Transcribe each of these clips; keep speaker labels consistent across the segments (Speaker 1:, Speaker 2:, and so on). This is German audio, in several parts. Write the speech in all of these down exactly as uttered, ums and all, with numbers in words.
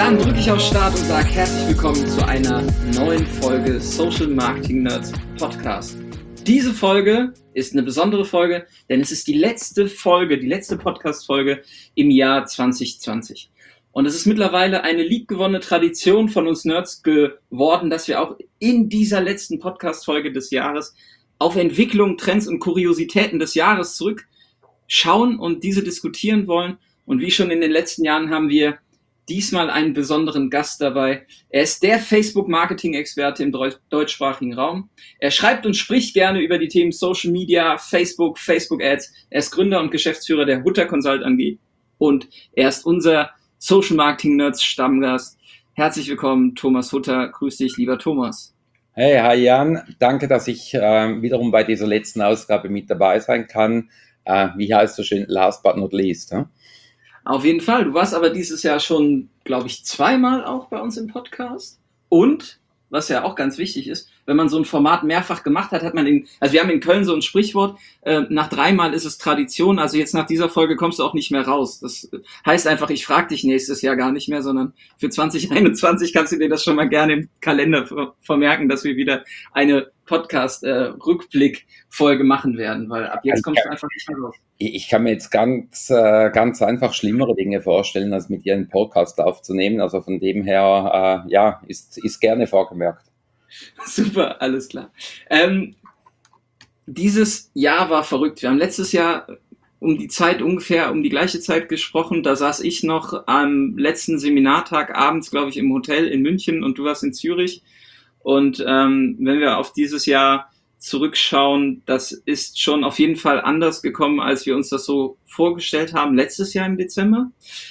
Speaker 1: Dann drücke ich auf Start und sage herzlich willkommen zu einer neuen Folge Social Marketing Nerds Podcast. Diese Folge ist eine besondere Folge, denn es ist die letzte Folge, die letzte Podcast-Folge im Jahr zwanzig zwanzig. Und es ist mittlerweile eine liebgewonnene Tradition von uns Nerds geworden, dass wir auch in dieser letzten Podcast-Folge des Jahres auf Entwicklung, Trends und Kuriositäten des Jahres zurückschauen und diese diskutieren wollen. Und wie schon in den letzten Jahren haben wir diesmal einen besonderen Gast dabei. Er ist der Facebook-Marketing-Experte im deutschsprachigen Raum. Er schreibt und spricht gerne über die Themen Social Media, Facebook, Facebook-Ads. Er ist Gründer und Geschäftsführer der Hutter Consult A G und er ist unser Social-Marketing-Nerds-Stammgast. Herzlich willkommen, Thomas Hutter. Grüß dich, lieber Thomas.
Speaker 2: Hey, hi Jan. Danke, dass ich äh, wiederum bei dieser letzten Ausgabe mit dabei sein kann. Äh, wie heißt so schön, last but not least. Hm?
Speaker 1: Auf jeden Fall. Du warst aber dieses Jahr schon, glaube ich, zweimal auch bei uns im Podcast. Und, was ja auch ganz wichtig ist, wenn man so ein Format mehrfach gemacht hat, hat man in, also wir haben in Köln so ein Sprichwort, äh, nach dreimal ist es Tradition, also jetzt nach dieser Folge kommst du auch nicht mehr raus. Das heißt einfach, ich frage dich nächstes Jahr gar nicht mehr, sondern für zwanzig einundzwanzig kannst du dir das schon mal gerne im Kalender ver- vermerken, dass wir wieder eine Podcast-Rückblick-Folge äh, machen werden, weil ab jetzt kommst du einfach nicht mehr raus.
Speaker 2: Ich kann mir jetzt ganz, äh, ganz einfach schlimmere Dinge vorstellen, als mit dir einen Podcast aufzunehmen. Also von dem her, äh, ja, ist, ist gerne vorgemerkt.
Speaker 1: Super, alles klar. Ähm, dieses Jahr war verrückt. Wir haben letztes Jahr um die Zeit ungefähr, um die gleiche Zeit gesprochen. Da saß ich noch am letzten Seminartag abends, glaube ich, im Hotel in München und du warst in Zürich. Und ähm, wenn wir auf dieses Jahr zurückschauen, das ist schon auf jeden Fall anders gekommen, als wir uns das so vorgestellt haben, letztes Jahr im Dezember.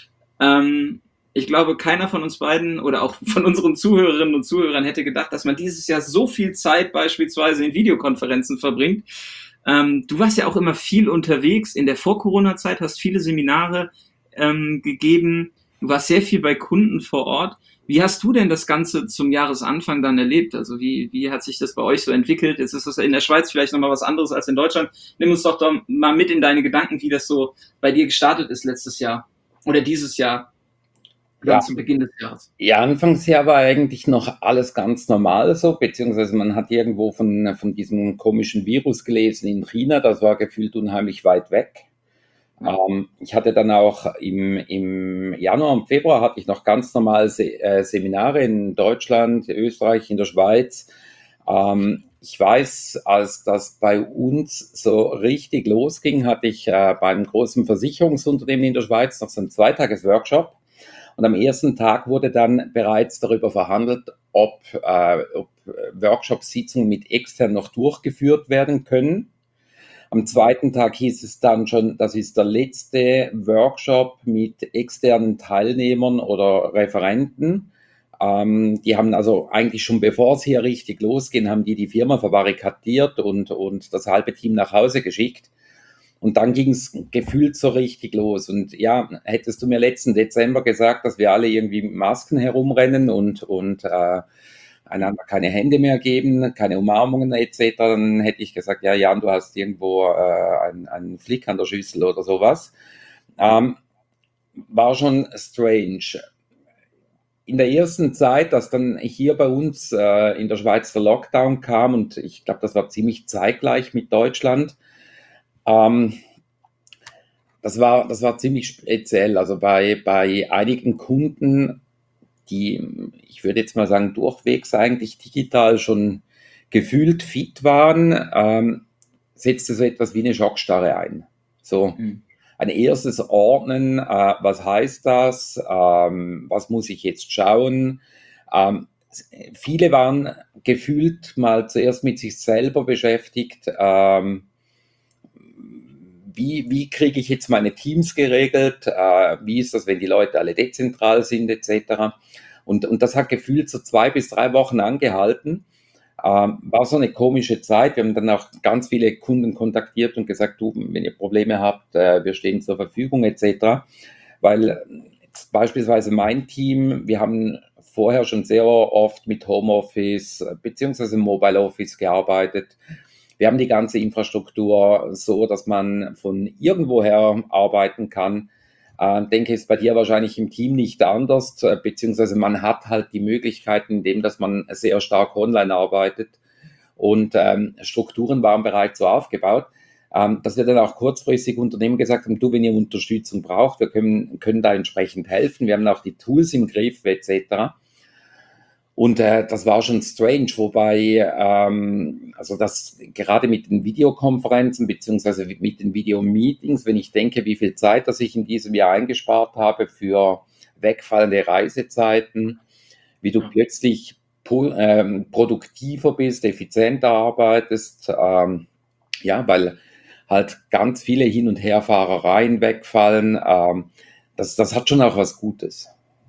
Speaker 1: Ähm, ich glaube, keiner von uns beiden oder auch von unseren Zuhörerinnen und Zuhörern hätte gedacht, dass man dieses Jahr so viel Zeit beispielsweise in Videokonferenzen verbringt. Ähm, du warst ja auch immer viel unterwegs in der Vor-Corona-Zeit, hast viele Seminare ähm, gegeben. Du warst sehr viel bei Kunden vor Ort. Wie hast du denn das Ganze zum Jahresanfang dann erlebt? Also wie, wie hat sich das bei euch so entwickelt? Jetzt ist das in der Schweiz vielleicht nochmal was anderes als in Deutschland. Nimm uns doch, doch mal mit in deine Gedanken, wie das so bei dir gestartet ist letztes Jahr oder dieses Jahr, dann
Speaker 2: Ja.
Speaker 1: zu Beginn des Jahres.
Speaker 2: Ja, Anfangsjahr war eigentlich noch alles ganz normal so, beziehungsweise man hat irgendwo von, von diesem komischen Virus gelesen in China, das war gefühlt unheimlich weit weg. Ähm, ich hatte dann auch im, im Januar und Februar hatte ich noch ganz normal Se- äh, Seminare in Deutschland, Österreich, in der Schweiz. Ähm, ich weiß, als das bei uns so richtig losging, hatte ich äh, bei einem großen Versicherungsunternehmen in der Schweiz noch so einen Zweitages-Workshop. Und am ersten Tag wurde dann bereits darüber verhandelt, ob, äh, ob Workshop-Sitzungen mit extern noch durchgeführt werden können. Am zweiten Tag hieß es dann schon, das ist der letzte Workshop mit externen Teilnehmern oder Referenten. Ähm, die haben also eigentlich schon bevor es hier richtig losging, haben die die Firma verbarrikadiert und, und das halbe Team nach Hause geschickt. Und dann ging es gefühlt so richtig los. Und ja, hättest du mir letzten Dezember gesagt, dass wir alle irgendwie mit Masken herumrennen und, und äh, einander keine Hände mehr geben, keine Umarmungen et cetera, dann hätte ich gesagt, ja, Jan, du hast irgendwo äh, einen, einen Flick an der Schüssel oder sowas. Ähm, war schon strange. In der ersten Zeit, dass dann hier bei uns äh, in der Schweiz der Lockdown kam, und ich glaube, das war ziemlich zeitgleich mit Deutschland, ähm, das war, das war ziemlich speziell. Also bei, bei einigen Kunden, die, ich würde jetzt mal sagen, durchwegs eigentlich digital schon gefühlt fit waren, ähm, setzte so etwas wie eine Schockstarre ein. So
Speaker 1: Mhm.
Speaker 2: ein erstes Ordnen, äh, was heißt das, ähm, was muss ich jetzt schauen. Ähm, viele waren gefühlt mal zuerst mit sich selber beschäftigt, ähm, wie, wie kriege ich jetzt meine Teams geregelt, äh, wie ist das, wenn die Leute alle dezentral sind et cetera. Und, und das hat gefühlt so zwei bis drei Wochen angehalten. Ähm, war so eine komische Zeit. Wir haben dann auch ganz viele Kunden kontaktiert und gesagt, du, wenn ihr Probleme habt, äh, wir stehen zur Verfügung et cetera. Weil jetzt beispielsweise mein Team, wir haben vorher schon sehr oft mit Homeoffice beziehungsweise Mobile Office gearbeitet. Wir haben die ganze Infrastruktur so, dass man von irgendwoher arbeiten kann. Äh, denke, ist bei dir wahrscheinlich im Team nicht anders, äh, beziehungsweise man hat halt die Möglichkeiten, indem dass man sehr stark online arbeitet und ähm, Strukturen waren bereits so aufgebaut, ähm, dass wir dann auch kurzfristig Unternehmen gesagt haben, du, wenn ihr Unterstützung braucht, wir können, können da entsprechend helfen, wir haben auch die Tools im Griff et cetera. Und äh, das war schon strange, wobei ähm, also das gerade mit den Videokonferenzen beziehungsweise mit den Videomeetings, wenn ich denke, wie viel Zeit, das ich in diesem Jahr eingespart habe für wegfallende Reisezeiten, wie du
Speaker 1: Ja.
Speaker 2: plötzlich po, ähm, produktiver bist, effizienter arbeitest, ähm, ja, weil halt ganz viele Hin- und Herfahrereien wegfallen. Ähm, das, das hat schon auch was Gutes.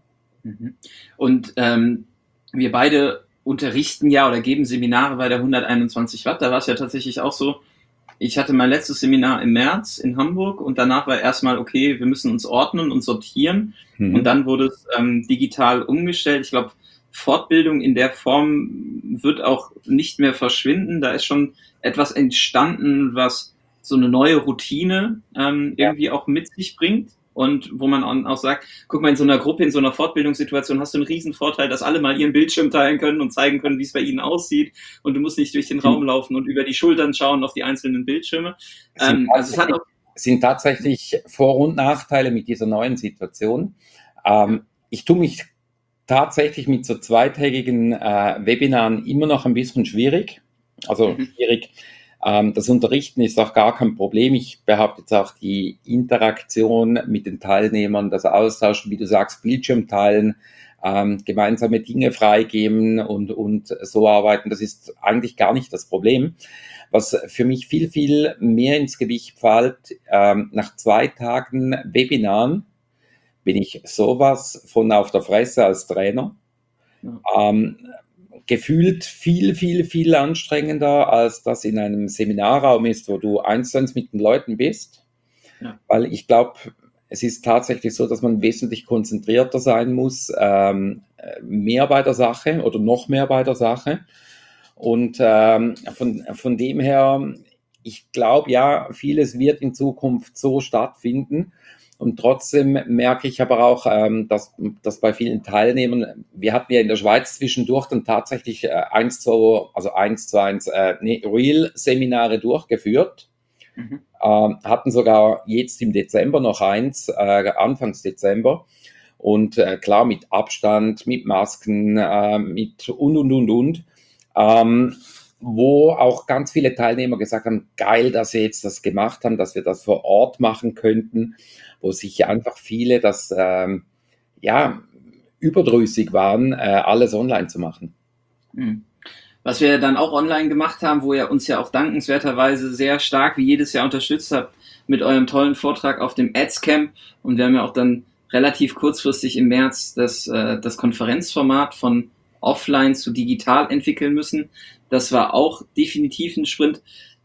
Speaker 1: Mhm. Und ähm, wir beide unterrichten ja oder geben Seminare bei der hunderteinundzwanzig Watt. Da war es ja tatsächlich auch so, ich hatte mein letztes Seminar im März in Hamburg und danach war erstmal, okay, wir müssen uns ordnen und sortieren. Und
Speaker 2: Mhm.
Speaker 1: dann wurde es ähm, digital umgestellt. Ich glaube, Fortbildung in der Form wird auch nicht mehr verschwinden. Da ist schon etwas entstanden, was so eine neue Routine ähm,
Speaker 2: Ja.
Speaker 1: irgendwie auch mit sich bringt. Und wo man auch sagt, guck mal, in so einer Gruppe, in so einer Fortbildungssituation hast du einen riesen Vorteil, dass alle mal ihren Bildschirm teilen können und zeigen können, wie es bei ihnen aussieht. Und du musst nicht durch den Raum laufen und über die Schultern schauen auf die einzelnen Bildschirme.
Speaker 2: Sind
Speaker 1: Ähm, also es hat
Speaker 2: tatsächlich,
Speaker 1: auch,
Speaker 2: sind tatsächlich Vor- und Nachteile mit dieser neuen Situation.
Speaker 1: ja.
Speaker 2: Ähm, ich tue mich tatsächlich mit so zweitägigen äh, Webinaren immer noch ein bisschen schwierig. Also
Speaker 1: Mhm.
Speaker 2: schwierig. Ähm, das Unterrichten ist auch gar kein Problem. Ich behaupte jetzt auch die Interaktion mit den Teilnehmern, das Austauschen, wie du sagst, Bildschirm teilen, ähm, gemeinsame Dinge freigeben und, und so arbeiten, das ist eigentlich gar nicht das Problem. Was für mich viel, viel mehr ins Gewicht fällt, ähm, nach zwei Tagen Webinaren bin ich sowas von auf der Fresse als Trainer.
Speaker 1: Ja.
Speaker 2: Ähm, gefühlt viel, viel, viel anstrengender, als das in einem Seminarraum ist, wo du eins zu eins mit den Leuten bist.
Speaker 1: Ja.
Speaker 2: Weil ich glaube, es ist tatsächlich so, dass man wesentlich konzentrierter sein muss, ähm, mehr bei der Sache oder noch mehr bei der Sache. Und ähm, von, von dem her, ich glaube ja, vieles wird in Zukunft so stattfinden. Und trotzdem merke ich aber auch, ähm, dass, dass bei vielen Teilnehmern, wir hatten ja in der Schweiz zwischendurch dann tatsächlich äh, eins zu, also eins zu eins, äh, nee, Real-Seminare durchgeführt,
Speaker 1: Mhm.
Speaker 2: ähm, hatten sogar jetzt im Dezember noch eins, äh, Anfangs Dezember. Und äh, klar, mit Abstand, mit Masken, äh, mit und, und, und, und. Ähm, wo auch ganz viele Teilnehmer gesagt haben, geil, dass wir jetzt das gemacht haben, dass wir das vor Ort machen könnten, wo sich einfach viele das, ähm, ja, überdrüssig waren, äh, alles online zu machen.
Speaker 1: Mhm. Was wir dann auch online gemacht haben, wo ihr uns ja auch dankenswerterweise sehr stark wie jedes Jahr unterstützt habt mit eurem tollen Vortrag auf dem Ads Camp. Und wir haben ja auch dann relativ kurzfristig im März das, äh, das Konferenzformat von offline zu digital entwickeln müssen. Das war auch definitiv ein Sprint.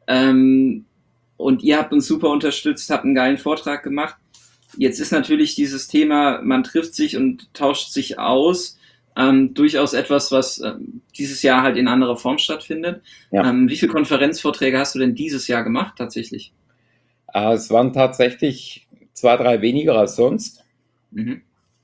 Speaker 1: Ähm, und ihr habt uns super unterstützt, habt einen geilen Vortrag gemacht. Jetzt ist natürlich dieses Thema, man trifft sich und tauscht sich aus, ähm, durchaus etwas, was ähm, dieses Jahr halt in anderer Form stattfindet.
Speaker 2: Ja.
Speaker 1: Ähm, wie viele Konferenzvorträge hast du denn dieses Jahr gemacht tatsächlich?
Speaker 2: Äh, es waren tatsächlich zwei, drei weniger als sonst.
Speaker 1: Mhm.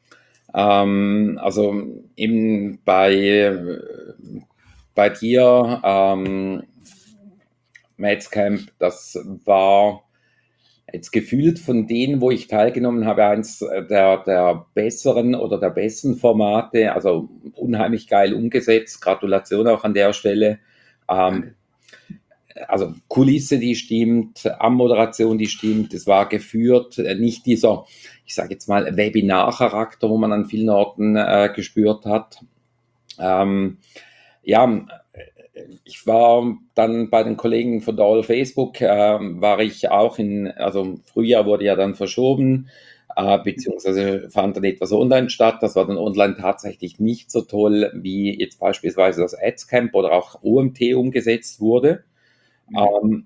Speaker 2: Ähm, also eben bei, bei dir, ähm, Mates-Camp, das war jetzt gefühlt von denen, wo ich teilgenommen habe, eins der, der besseren oder der besten Formate, also unheimlich geil umgesetzt. Gratulation auch an der Stelle. Ähm,
Speaker 1: Danke.
Speaker 2: also Kulisse, die stimmt, Anmoderation, die stimmt. Es war geführt, äh, nicht dieser, ich sage jetzt mal, Webinar-Charakter, wo man an vielen Orten äh, gespürt hat. Ähm, ja, ich war dann bei den Kollegen von der All Facebook, äh, war ich auch in, also Frühjahr wurde ja dann verschoben, äh, beziehungsweise fand dann etwas online statt. Das war dann online tatsächlich nicht so toll, wie jetzt beispielsweise das Adscamp oder auch O M T umgesetzt wurde.
Speaker 1: Mhm.
Speaker 2: Ähm,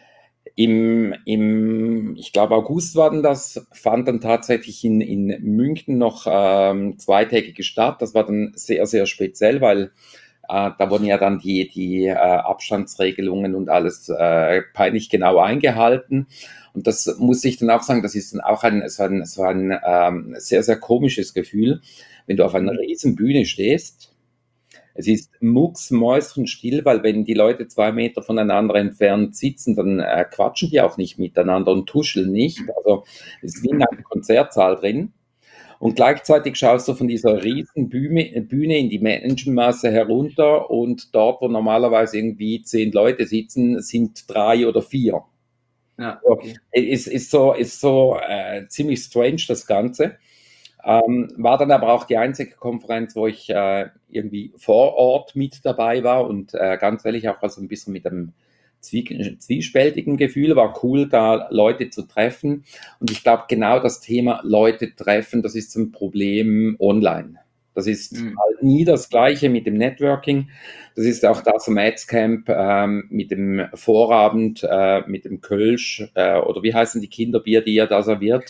Speaker 2: im, im, ich glaube, August war denn das, fand dann tatsächlich in, in München noch ähm, zweitägige statt. Das war dann sehr, sehr speziell, weil Äh, da wurden ja dann die, die äh, Abstandsregelungen und alles äh, peinlich genau eingehalten. Und das muss ich dann auch sagen, das ist dann auch ein, so ein, so ein ähm, sehr, sehr komisches Gefühl, wenn du auf einer riesen Bühne stehst. Es ist mucksmäuschenstill, weil wenn die Leute zwei Meter voneinander entfernt sitzen, dann äh, quatschen die auch nicht miteinander und tuscheln nicht. Also es ist wie in einem Konzertsaal drin. Und gleichzeitig schaust du von dieser riesen Bühne, Bühne in die Menschenmasse herunter und dort, wo normalerweise irgendwie zehn Leute sitzen, sind drei oder vier.
Speaker 1: Ja,
Speaker 2: So,
Speaker 1: okay.
Speaker 2: ist, ist so, ist so äh, ziemlich strange, das Ganze. Ähm, war dann aber auch die einzige Konferenz, wo ich äh, irgendwie vor Ort mit dabei war und äh, ganz ehrlich auch also ein bisschen mit einem zwie zwiespältigen Gefühl. War cool, da Leute zu treffen. Und ich glaube, genau das Thema Leute treffen, das ist ein Problem online. Das ist
Speaker 1: Mhm.
Speaker 2: halt nie das Gleiche mit dem Networking. Das ist auch das am Ads-Camp ähm, mit dem Vorabend, äh, mit dem Kölsch äh, oder wie heißen die Kinderbier, die ihr da serviert?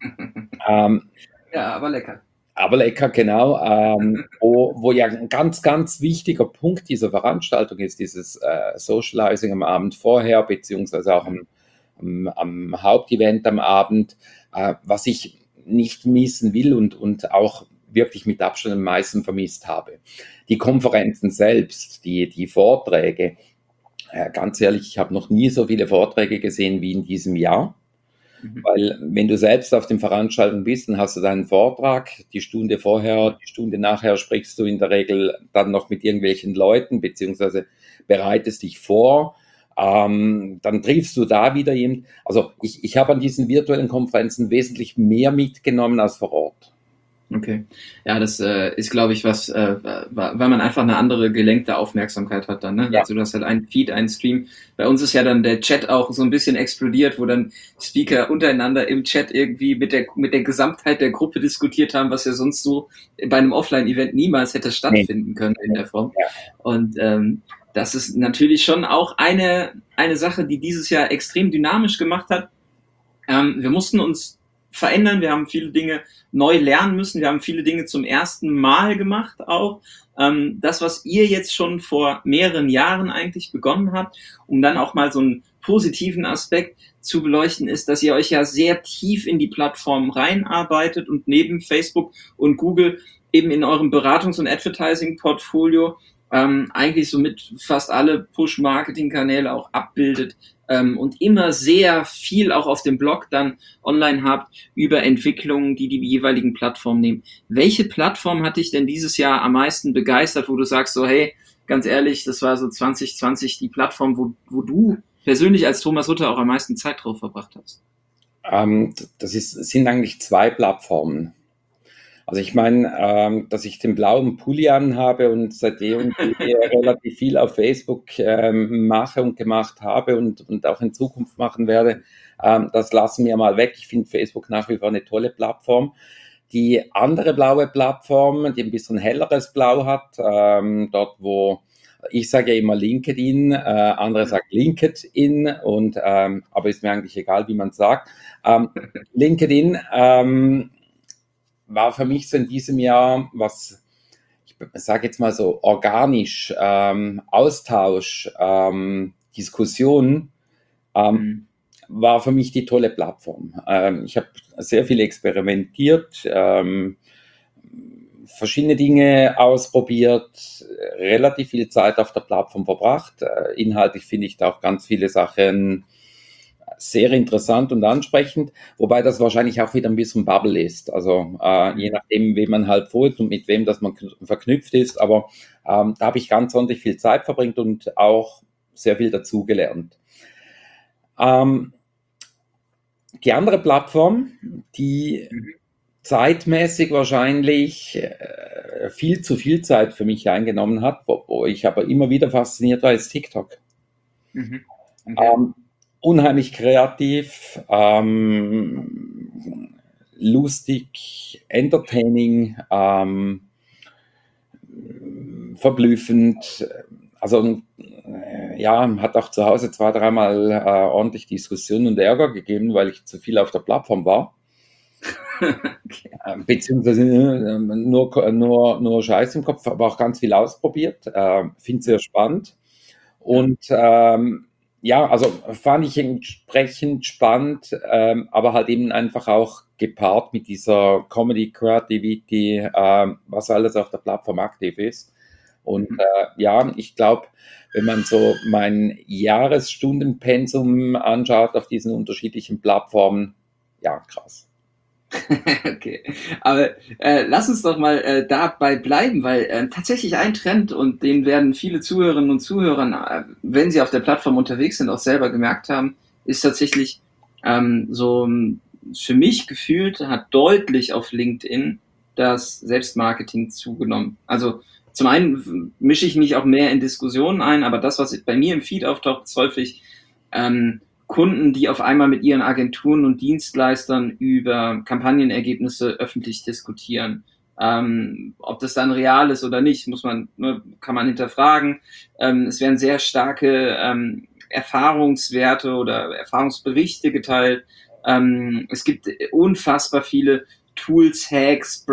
Speaker 2: Ähm,
Speaker 1: Ja, aber lecker.
Speaker 2: aber lecker, genau. Ähm, wo, wo ja ein ganz, ganz wichtiger Punkt dieser Veranstaltung ist, dieses äh, Socializing am Abend vorher, beziehungsweise auch am, am, am Hauptevent am Abend, äh, was ich nicht missen will und, und auch wirklich mit Abstand am meisten vermisst habe. Die Konferenzen selbst, die, die Vorträge, äh, ganz ehrlich, ich habe noch nie so viele Vorträge gesehen wie in diesem Jahr.
Speaker 1: Mhm.
Speaker 2: Weil wenn du selbst auf den Veranstaltungen bist, dann hast du deinen Vortrag, die Stunde vorher, die Stunde nachher sprichst du in der Regel dann noch mit irgendwelchen Leuten, beziehungsweise bereitest dich vor. Ähm, dann triffst du da wieder jemanden. Also ich, ich habe an diesen virtuellen Konferenzen wesentlich mehr mitgenommen als vor Ort.
Speaker 1: Okay. Ja, das äh, ist, glaube ich, was, äh, weil man einfach eine andere gelenkte Aufmerksamkeit hat dann, ne?
Speaker 2: Ja.
Speaker 1: Also du hast halt einen Feed, einen Stream. Bei uns ist ja dann der Chat auch so ein bisschen explodiert, wo dann Speaker untereinander im Chat irgendwie mit der, mit der Gesamtheit der Gruppe diskutiert haben, was ja sonst so bei einem Offline-Event niemals hätte
Speaker 2: Nee.
Speaker 1: stattfinden können in der Form.
Speaker 2: Ja.
Speaker 1: Und ähm, das ist natürlich schon auch eine, eine Sache, die dieses Jahr extrem dynamisch gemacht hat. Ähm, wir mussten uns verändern, wir haben viele Dinge neu lernen müssen, wir haben viele Dinge zum ersten Mal gemacht auch. Ähm, das, was ihr jetzt schon vor mehreren Jahren eigentlich begonnen habt, um dann auch mal so einen positiven Aspekt zu beleuchten, ist, dass ihr euch ja sehr tief in die Plattform reinarbeitet und neben Facebook und Google eben in eurem Beratungs- und Advertising-Portfolio ähm, eigentlich somit fast alle Push-Marketing-Kanäle auch abbildet, ähm, und immer sehr viel auch auf dem Blog dann online habt über Entwicklungen, die die jeweiligen Plattformen nehmen. Welche Plattform hat dich denn dieses Jahr am meisten begeistert, wo du sagst so, hey, ganz ehrlich, das war so zwanzig zwanzig die Plattform, wo, wo du persönlich als Thomas Rutter auch am meisten Zeit drauf verbracht hast?
Speaker 2: Ähm, das ist, sind eigentlich zwei Plattformen. Also ich meine, ähm, dass ich den blauen Pulli anhabe und seitdem relativ viel auf Facebook ähm, mache und gemacht habe und, und auch in Zukunft machen werde, ähm, das lassen wir mal weg. Ich finde Facebook nach wie vor eine tolle Plattform. Die andere blaue Plattform, die ein bisschen helleres Blau hat, ähm, dort wo ich sage ja immer LinkedIn, äh, andere sagen LinkedIn, und ähm, aber ist mir eigentlich egal, wie man es sagt. Ähm, LinkedIn ähm, war für mich so in diesem Jahr, was ich sage jetzt mal so organisch, ähm, Austausch, ähm, Diskussion, ähm,
Speaker 1: Mhm.
Speaker 2: war für mich die tolle Plattform. Ähm, ich habe sehr viel experimentiert, ähm, verschiedene Dinge ausprobiert, relativ viel Zeit auf der Plattform verbracht. Äh, inhaltlich finde ich da auch ganz viele Sachen sehr interessant und ansprechend, wobei das wahrscheinlich auch wieder ein bisschen Bubble ist. Also äh, je nachdem, wem man halt folgt und mit wem das man verknüpft ist. Aber ähm, da habe ich ganz ordentlich viel Zeit verbringt und auch sehr viel dazugelernt. Ähm, die andere Plattform, die
Speaker 1: Mhm.
Speaker 2: zeitmäßig wahrscheinlich äh, viel zu viel Zeit für mich eingenommen hat, wo, wo ich aber immer wieder fasziniert war, ist TikTok.
Speaker 1: Mhm. Okay.
Speaker 2: Ähm, unheimlich kreativ, ähm, lustig, entertaining, ähm, verblüffend. Also äh, ja, hat auch zu Hause zwei, dreimal äh, ordentlich Diskussionen und Ärger gegeben, weil ich zu viel auf der Plattform war.
Speaker 1: Okay.
Speaker 2: Äh, beziehungsweise äh, nur, nur, nur Scheiß im Kopf, aber auch ganz viel ausprobiert. Äh, Finde es sehr spannend.
Speaker 1: Ja.
Speaker 2: Und ähm, ja, also fand ich entsprechend spannend, ähm, aber halt eben einfach auch gepaart mit dieser Comedy Creativity, ähm, was alles auf der Plattform aktiv ist. Und
Speaker 1: Mhm.
Speaker 2: äh, ja, ich glaube, wenn man so mein Jahresstundenpensum anschaut auf diesen unterschiedlichen Plattformen, ja, krass.
Speaker 1: Okay, aber äh, lass uns doch mal äh, dabei bleiben, weil äh, tatsächlich ein Trend, und den werden viele Zuhörerinnen und Zuhörer, äh, wenn sie auf der Plattform unterwegs sind, auch selber gemerkt haben, ist tatsächlich ähm, so ähm, für mich gefühlt, hat deutlich auf LinkedIn das Selbstmarketing zugenommen. Also zum einen mische ich mich auch mehr in Diskussionen ein, aber das, was bei mir im Feed auftaucht, ist häufig ähm, Kunden, die auf einmal mit ihren Agenturen und Dienstleistern über Kampagnenergebnisse öffentlich diskutieren. Ähm, ob das dann real ist oder nicht, muss man, ne, kann man hinterfragen. Ähm, es werden sehr starke ähm, Erfahrungswerte oder Erfahrungsberichte geteilt. Ähm, es gibt unfassbar viele Tools, Hacks,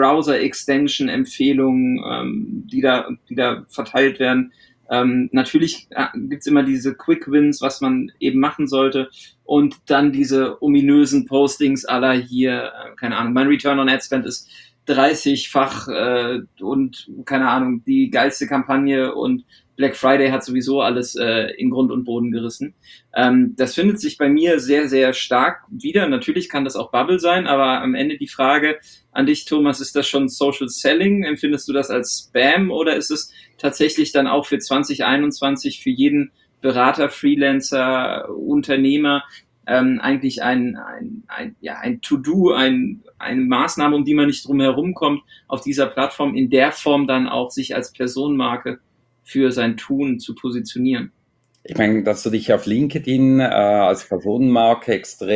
Speaker 1: Browser-Extension-Empfehlungen, ähm, die, da, die da verteilt werden. Ähm, natürlich äh, gibt's immer diese Quick Wins, was man eben machen sollte. Und dann diese ominösen Postings aller hier, äh, keine Ahnung, mein Return on Ad Spend ist dreißigfach äh, und keine Ahnung, die geilste Kampagne, und Black Friday hat sowieso alles äh, in Grund und Boden gerissen. Ähm, das findet sich bei mir sehr, sehr stark wieder. Natürlich kann das auch Bubble sein, aber am Ende die Frage an dich, Thomas, ist das schon Social Selling? Empfindest du das als Spam, oder ist es tatsächlich dann auch für zwanzig einundzwanzig für jeden Berater, Freelancer, Unternehmer ähm, eigentlich ein, ein, ein, ja, ein To-Do, ein, eine Maßnahme, um die man nicht drum herum kommt, auf dieser Plattform in der Form dann auch sich als Personenmarke für sein Tun zu positionieren?
Speaker 2: Ich meine, dass du dich auf LinkedIn äh, als Personenmarke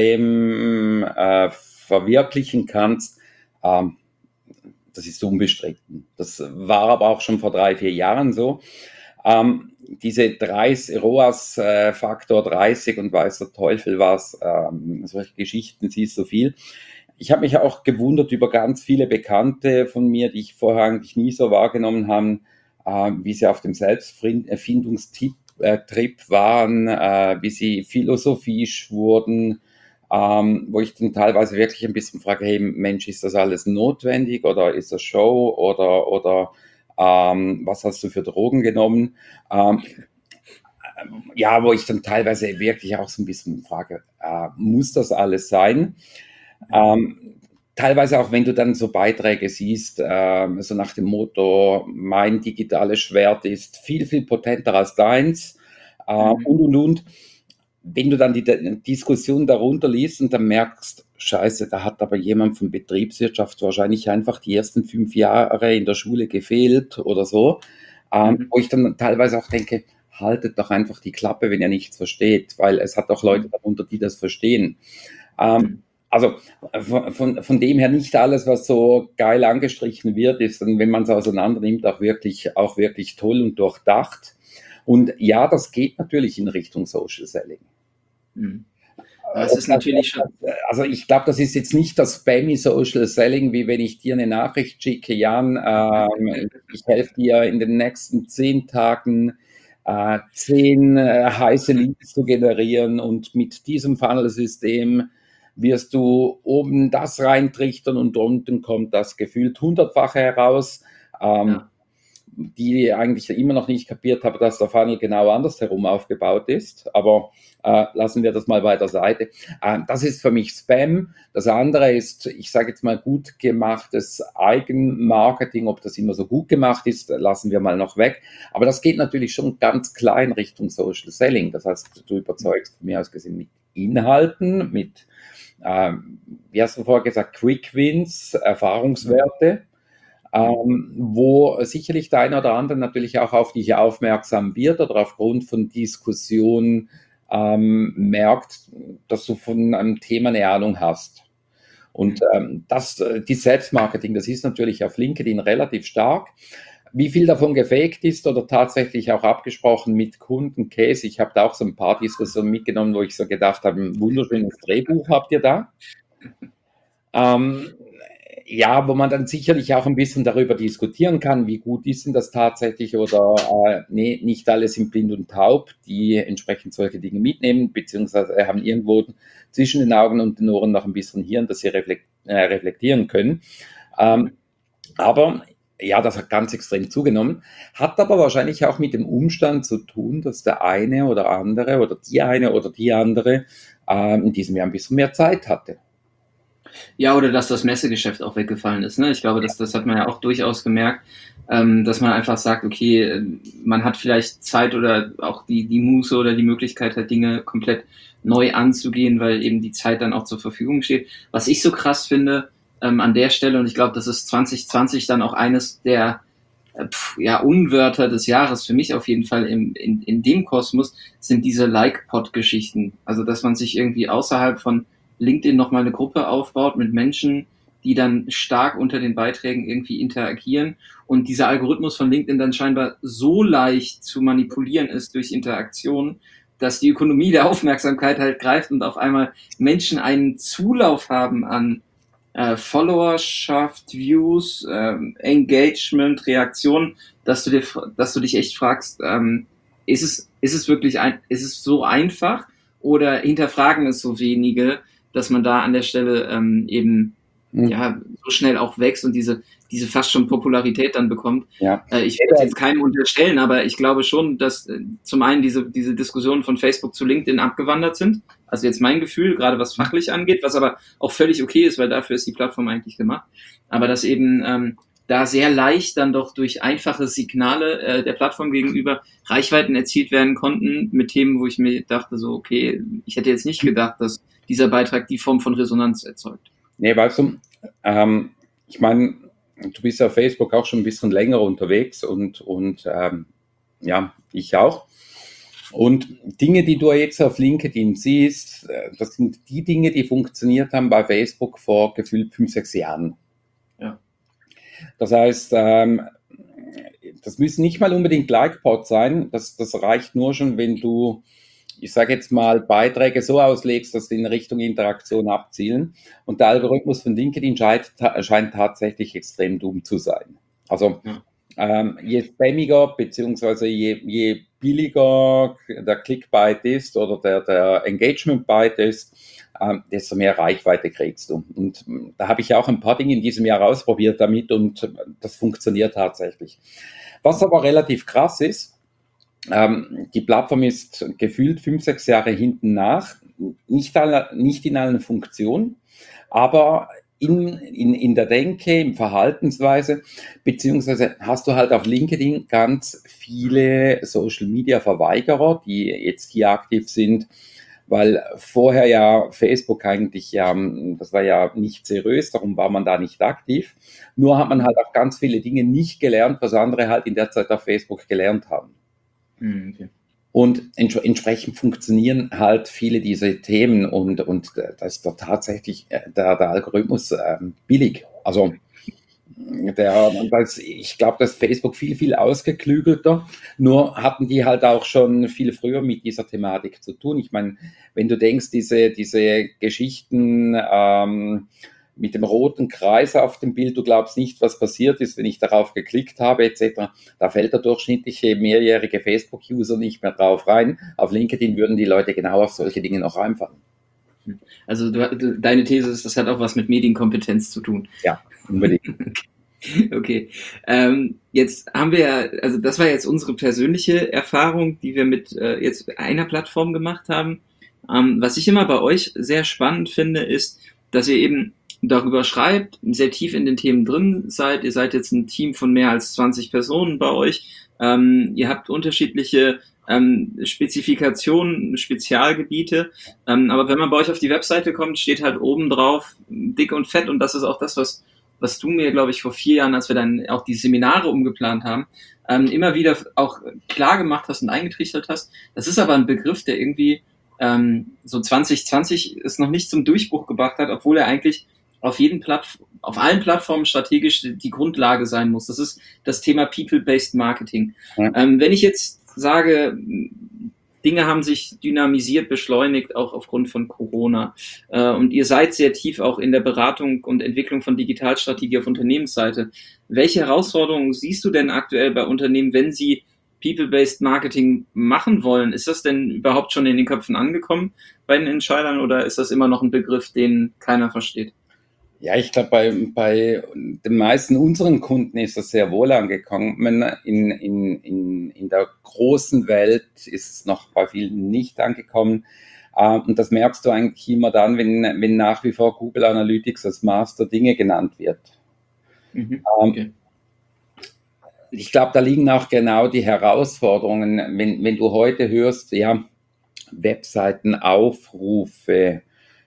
Speaker 2: extrem äh, verwirklichen kannst, ähm, das ist unbestritten. Das war aber auch schon vor drei, vier Jahren so. Ähm, diese dreißig, R O A S-Faktor dreißig und weiß der Teufel was, ähm, solche Geschichten siehst du viel. Ich habe mich auch gewundert über ganz viele Bekannte von mir, die ich vorher eigentlich nie so wahrgenommen habe, äh, wie sie auf dem Selbsterfindungstrip äh, Trip waren, äh, wie sie philosophisch wurden, ähm, wo ich dann teilweise wirklich ein bisschen frage, hey Mensch, ist das alles notwendig oder ist das Show oder, oder ähm, was hast du für Drogen genommen? Ähm, ja, wo ich dann teilweise wirklich auch so ein bisschen frage, äh, muss das alles sein? Ähm, teilweise auch, wenn du dann so Beiträge siehst, äh, so nach dem Motto, mein digitales Schwert ist viel, viel potenter als deins, äh,
Speaker 1: Mhm.
Speaker 2: und, und, und. Wenn du dann die D- Diskussion darunter liest und dann merkst, scheiße, da hat aber jemand von Betriebswirtschaft wahrscheinlich einfach die ersten fünf Jahre in der Schule gefehlt oder so, ähm,
Speaker 1: Mhm.
Speaker 2: wo ich dann teilweise auch denke, haltet doch einfach die Klappe, wenn ihr nichts versteht, weil es hat auch Leute
Speaker 1: Mhm.
Speaker 2: darunter, die das verstehen. Ähm,
Speaker 1: Mhm.
Speaker 2: also von, von, von dem her nicht alles, was so geil angestrichen wird, ist dann, wenn man es auseinander nimmt, auch wirklich, auch wirklich toll und durchdacht. Und ja, das geht natürlich in Richtung Social Selling.
Speaker 1: Mhm.
Speaker 2: Äh,
Speaker 1: Aber es
Speaker 2: ob
Speaker 1: ist
Speaker 2: das,
Speaker 1: natürlich
Speaker 2: ob
Speaker 1: schon.
Speaker 2: das, äh, also ich glaube, das ist jetzt nicht das spammy Social Selling, wie wenn ich dir eine Nachricht schicke, Jan, ähm, ich helfe dir in den nächsten zehn Tagen äh, zehn äh, heiße Leads zu generieren und mit diesem Funnel-System wirst du oben das reintrichtern und unten kommt das gefühlt hundertfache heraus. Ähm,
Speaker 1: Ja.
Speaker 2: die eigentlich immer noch nicht kapiert habe, dass der Funnel genau andersherum aufgebaut ist. Aber äh, lassen wir das mal bei der Seite. Äh, das ist für mich Spam. Das andere ist, ich sage jetzt mal, gut gemachtes Eigenmarketing. Ob das immer so gut gemacht ist, lassen wir mal noch weg. Aber das geht natürlich schon ganz klein Richtung Social Selling. Das heißt, du überzeugst von mir aus gesehen mit Inhalten, mit, äh, wie hast du vorher gesagt, Quick Wins,
Speaker 1: Mhm.
Speaker 2: Erfahrungswerte,
Speaker 1: Mhm.
Speaker 2: ähm, wo sicherlich der eine oder andere natürlich auch auf dich aufmerksam wird oder aufgrund von Diskussionen ähm, merkt, dass du von einem Thema eine Ahnung hast. Und
Speaker 1: Mhm.
Speaker 2: ähm, das, äh, die Selbstmarketing, das ist natürlich auf LinkedIn relativ stark. Wie viel davon gefaked ist oder tatsächlich auch abgesprochen mit Kunden, Case, ich habe da auch so ein paar Diskussionen mitgenommen, wo ich so gedacht habe, ein wunderschönes Drehbuch habt ihr da. Ähm, ja, wo man dann sicherlich auch ein bisschen darüber diskutieren kann, wie gut ist denn das tatsächlich oder äh, nee, nicht alle sind blind und taub, die entsprechend solche Dinge mitnehmen, beziehungsweise haben irgendwo zwischen den Augen und den Ohren noch ein bisschen Hirn, das sie reflekt, äh, reflektieren können. Ähm, aber ja, das hat ganz extrem zugenommen, hat aber wahrscheinlich auch mit dem Umstand zu tun, dass der eine oder andere oder die eine oder die andere äh, in diesem Jahr ein bisschen mehr Zeit hatte.
Speaker 1: Ja, oder dass das Messegeschäft auch weggefallen ist. Ne? Ich glaube, das, das hat man ja auch durchaus gemerkt, ähm, dass man einfach sagt, okay, man hat vielleicht Zeit oder auch die, die Muße oder die Möglichkeit, halt Dinge komplett neu anzugehen, weil eben die Zeit dann auch zur Verfügung steht. Was ich so krass finde ähm, an der Stelle, und ich glaube, das ist zwanzig zwanzig dann auch eines der äh, pf, ja, Unwörter des Jahres, für mich auf jeden Fall im, in, in dem Kosmos, sind diese Like-Pod-Geschichten. Also, dass man sich irgendwie außerhalb von LinkedIn nochmal eine Gruppe aufbaut mit Menschen, die dann stark unter den Beiträgen irgendwie interagieren und dieser Algorithmus von LinkedIn dann scheinbar so leicht zu manipulieren ist durch Interaktion, dass die Ökonomie der Aufmerksamkeit halt greift und auf einmal Menschen einen Zulauf haben an äh, Followerschaft, Views, ähm, Engagement, Reaktionen, dass du dir, dass du dich echt fragst, ähm, ist es, ist es wirklich ein, ist es so einfach oder hinterfragen es so wenige, dass man da an der Stelle ähm, eben
Speaker 2: Mhm.
Speaker 1: ja so schnell auch wächst und diese diese fast schon Popularität dann bekommt.
Speaker 2: Ja.
Speaker 1: Äh, ich will jetzt keinem unterstellen, aber ich glaube schon, dass äh, zum einen diese diese Diskussionen von Facebook zu LinkedIn abgewandert sind. Also jetzt mein Gefühl, gerade was fachlich angeht, was aber auch völlig okay ist, weil dafür ist die Plattform eigentlich gemacht. Aber dass eben ähm, da sehr leicht dann doch durch einfache Signale äh, der Plattform gegenüber Reichweiten erzielt werden konnten mit Themen, wo ich mir dachte, so, okay, ich hätte jetzt nicht gedacht, dass dieser Beitrag die Form von Resonanz erzeugt.
Speaker 2: Nee, weißt du, ähm, ich meine, du bist ja auf Facebook auch schon ein bisschen länger unterwegs und, und ähm, ja, ich auch. Und Dinge, die du jetzt auf LinkedIn siehst, äh, das sind die Dinge, die funktioniert haben bei Facebook vor gefühlt fünf, sechs Jahren.
Speaker 1: Ja.
Speaker 2: Das heißt, ähm, das müssen nicht mal unbedingt Like-Pods sein, das, das reicht nur schon, wenn du, ich sage jetzt mal, Beiträge so auslegst, dass sie in Richtung Interaktion abzielen. Und der Algorithmus von LinkedIn scheint, scheint tatsächlich extrem dumm zu sein. Also
Speaker 1: Ja.
Speaker 2: ähm, je spammiger beziehungsweise je, je billiger der Clickbait ist oder der, der Engagement-Byte ist, ähm, desto mehr Reichweite kriegst du. Und ähm, da habe ich auch ein paar Dinge in diesem Jahr ausprobiert damit und das funktioniert tatsächlich. Was aber relativ krass ist, ähm, die Plattform ist gefühlt fünf, sechs Jahre hinten nach, nicht, alle, nicht in allen Funktionen, aber in, in, in der Denke, in Verhaltensweise, beziehungsweise hast du halt auf LinkedIn ganz viele Social-Media-Verweigerer, die jetzt hier aktiv sind, weil vorher ja Facebook eigentlich, ja, das war ja nicht seriös, darum war man da nicht aktiv. Nur hat man halt auch ganz viele Dinge nicht gelernt, was andere halt in der Zeit auf Facebook gelernt haben.
Speaker 1: Okay.
Speaker 2: Und ents entsprechend funktionieren halt viele dieser Themen und, und das ist doch tatsächlich der, der Algorithmus ähm, billig. Also der, das, ich glaube, dass Facebook viel, viel ausgeklügelter, nur hatten die halt auch schon viel früher mit dieser Thematik zu tun. Ich meine, wenn du denkst, diese, diese Geschichten ähm, mit dem roten Kreis auf dem Bild, du glaubst nicht, was passiert ist, wenn ich darauf geklickt habe, et cetera. Da fällt der durchschnittliche mehrjährige Facebook-User nicht mehr drauf rein. Auf LinkedIn würden die Leute genau auf solche Dinge noch reinfallen.
Speaker 1: Also du, du, deine These ist, das hat auch was mit Medienkompetenz zu tun.
Speaker 2: Ja, unbedingt.
Speaker 1: Okay. Ähm, jetzt haben wir ja, also das war jetzt unsere persönliche Erfahrung, die wir mit äh, jetzt einer Plattform gemacht haben. Ähm, was ich immer bei euch sehr spannend finde, ist, dass ihr eben darüber schreibt, sehr tief in den Themen drin seid. Ihr seid jetzt ein Team von mehr als zwanzig Personen bei euch. Ähm, ihr habt unterschiedliche ähm, Spezifikationen, Spezialgebiete. Ähm, aber wenn man bei euch auf die Webseite kommt, steht halt oben drauf dick und fett. Und das ist auch das, was, was du mir, glaube ich, vor vier Jahren, als wir dann auch die Seminare umgeplant haben, ähm, immer wieder auch klar gemacht hast und eingetrichtert hast. Das ist aber ein Begriff, der irgendwie ähm, so zwanzig zwanzig es noch nicht zum Durchbruch gebracht hat, obwohl er eigentlich auf jeden Platt, auf allen Plattformen strategisch die Grundlage sein muss. Das ist das Thema People-Based Marketing. Ja. Ähm, wenn ich jetzt sage, Dinge haben sich dynamisiert, beschleunigt, auch aufgrund von Corona. Äh, und ihr seid sehr tief auch in der Beratung und Entwicklung von Digitalstrategie auf Unternehmensseite. Welche Herausforderungen siehst du denn aktuell bei Unternehmen, wenn sie People-Based Marketing machen wollen? Ist das denn überhaupt schon in den Köpfen angekommen bei den Entscheidern oder ist das immer noch ein Begriff, den keiner versteht?
Speaker 2: Ja, ich glaube, bei, bei den meisten unseren Kunden ist das sehr wohl angekommen. In, in, in, in der großen Welt ist es noch bei vielen nicht angekommen. Und das merkst du eigentlich immer dann, wenn, wenn nach wie vor Google Analytics als Master Dinge genannt wird. Mhm, okay. Ich glaube, da liegen auch genau die Herausforderungen, wenn, wenn du heute hörst, ja, Webseitenaufrufe,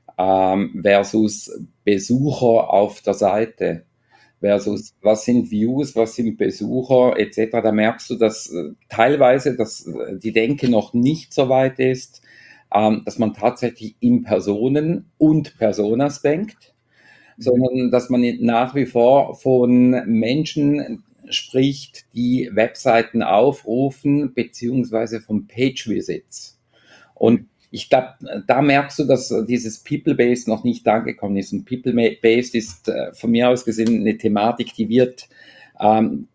Speaker 2: ähm, versus Besucher auf der Seite, versus was sind Views, was sind Besucher et cetera. Da merkst du, dass äh, teilweise dass, äh, die Denke noch nicht so weit ist, ähm, dass man tatsächlich in Personen und Personas denkt, mhm. sondern dass man nach wie vor von Menschen spricht, die Webseiten aufrufen, beziehungsweise von Page-Visits. Und ich glaube, da merkst du, dass dieses People-Based noch nicht angekommen ist. Und People-Based ist äh, von mir aus gesehen eine Thematik, die wird ähm,